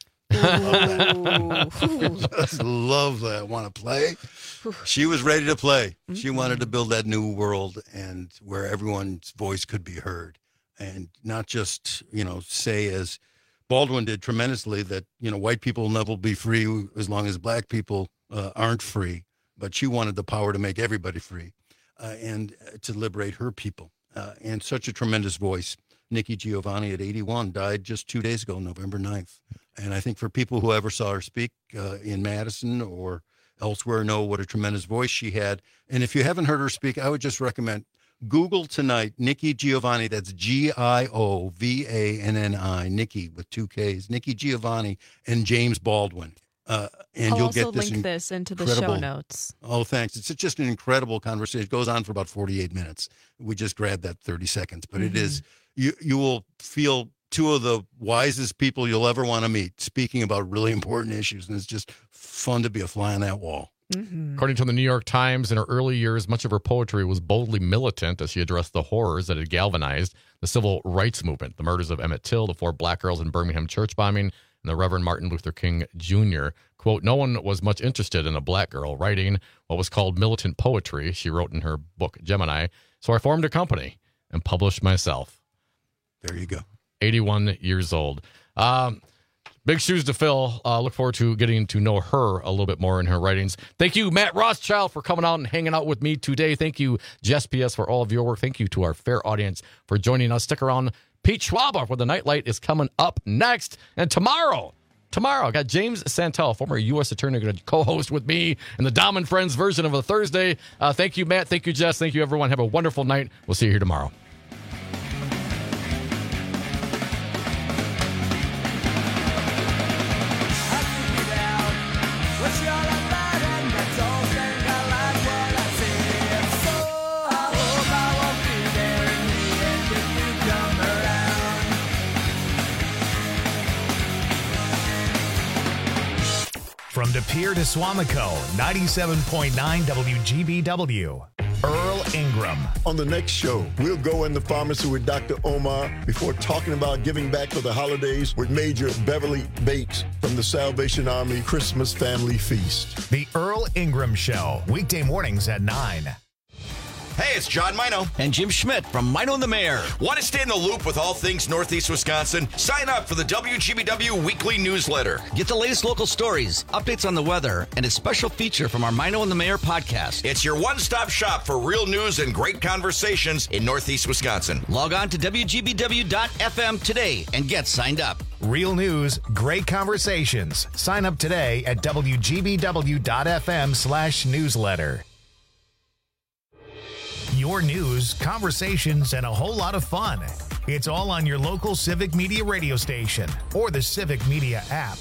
Just love that. Want to play? She was ready to play. She wanted to build that new world and where everyone's voice could be heard, and not just, you know, say, as Baldwin did tremendously, that, you know, white people will never be free as long as black people uh, aren't free. But she wanted the power to make everybody free uh, and uh, to liberate her people. Uh, and such a tremendous voice. Nikki Giovanni at eighty-one died just two days ago, November ninth. And I think for people who ever saw her speak uh, in Madison or elsewhere know what a tremendous voice she had. And if you haven't heard her speak, I would just recommend Google tonight, Nikki Giovanni. That's G I O V A N N I, Nikki with two Ks, Nikki Giovanni and James Baldwin. Uh, and I'll you'll also get this link this into the show incredible- notes. Oh, thanks. It's just an incredible conversation. It goes on for about forty-eight minutes. We just grabbed that thirty seconds, but it is, you, you will feel two of the wisest people you'll ever want to meet speaking about really important issues. And it's just fun to be a fly on that wall. According to the New York Times, in her early years, much of her poetry was boldly militant as she addressed the horrors that had galvanized the civil rights movement, the murders of Emmett Till, the four black girls in Birmingham church bombing, and the Reverend Martin Luther King Junior Quote, no one was much interested in a black girl writing what was called militant poetry, she wrote in her book Gemini, so I formed a company and published myself. There you go. eighty-one years old. Um, big shoes to fill. Uh, look forward to getting to know her a little bit more in her writings. Thank you, Matt Rothschild, for coming out and hanging out with me today. Thank you, Jess P S, for all of your work. Thank you to our fair audience for joining us. Stick around. Pete Schwaber, where the Nightlight is coming up next. And tomorrow, tomorrow, I got James Santel, former U S attorney, going to co-host with me in the Dom and Friends version of a Thursday. Uh, thank you, Matt. Thank you, Jess. Thank you, everyone. Have a wonderful night. We'll see you here tomorrow. From De Pere to Swamico, ninety-seven point nine W G B W. Earl Ingram. On the next show, we'll go in the pharmacy with Doctor Omar before talking about giving back for the holidays with Major Beverly Bates from the Salvation Army Christmas Family Feast. The Earl Ingram Show, weekday mornings at nine. Hey, it's John Mino. And Jim Schmidt from Mino and the Mayor. Want to stay in the loop with all things Northeast Wisconsin? Sign up for the W G B W weekly newsletter. Get the latest local stories, updates on the weather, and a special feature from our Mino and the Mayor podcast. It's your one-stop shop for real news and great conversations in Northeast Wisconsin. Log on to W G B W dot F M today and get signed up. Real news, great conversations. Sign up today at W G B W dot F M slash newsletter. Your news, conversations, and a whole lot of fun. It's all on your local Civic Media radio station or the Civic Media app.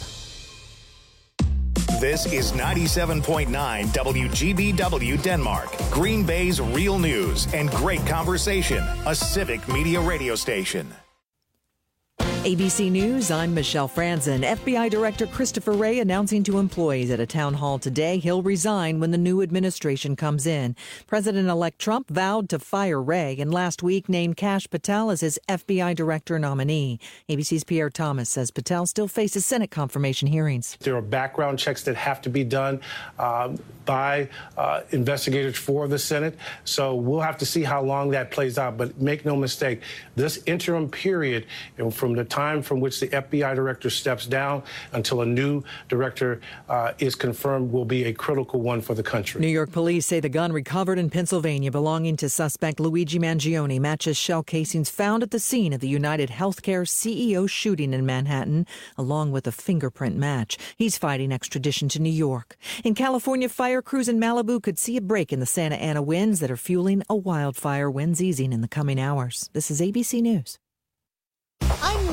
This is ninety-seven point nine W G B W Denmark, Green Bay's real news and great conversation, a Civic Media radio station. A B C News, I'm Michelle Franzen. F B I Director Christopher Wray announcing to employees at a town hall today he'll resign when the new administration comes in. President-elect Trump vowed to fire Wray and last week named Kash Patel as his F B I Director nominee. A B C's Pierre Thomas says Patel still faces Senate confirmation hearings. There are background checks that have to be done uh, by uh, investigators for the Senate, so we'll have to see how long that plays out. But make no mistake, this interim period, you know, from the time from which the F B I director steps down until a new director uh, is confirmed will be a critical one for the country. New York police say the gun recovered in Pennsylvania belonging to suspect Luigi Mangione matches shell casings found at the scene of the United Healthcare C E O shooting in Manhattan, along with a fingerprint match. He's fighting extradition to New York. In California, fire crews in Malibu could see a break in the Santa Ana winds that are fueling a wildfire. Winds easing in the coming hours. This is A B C News. I'm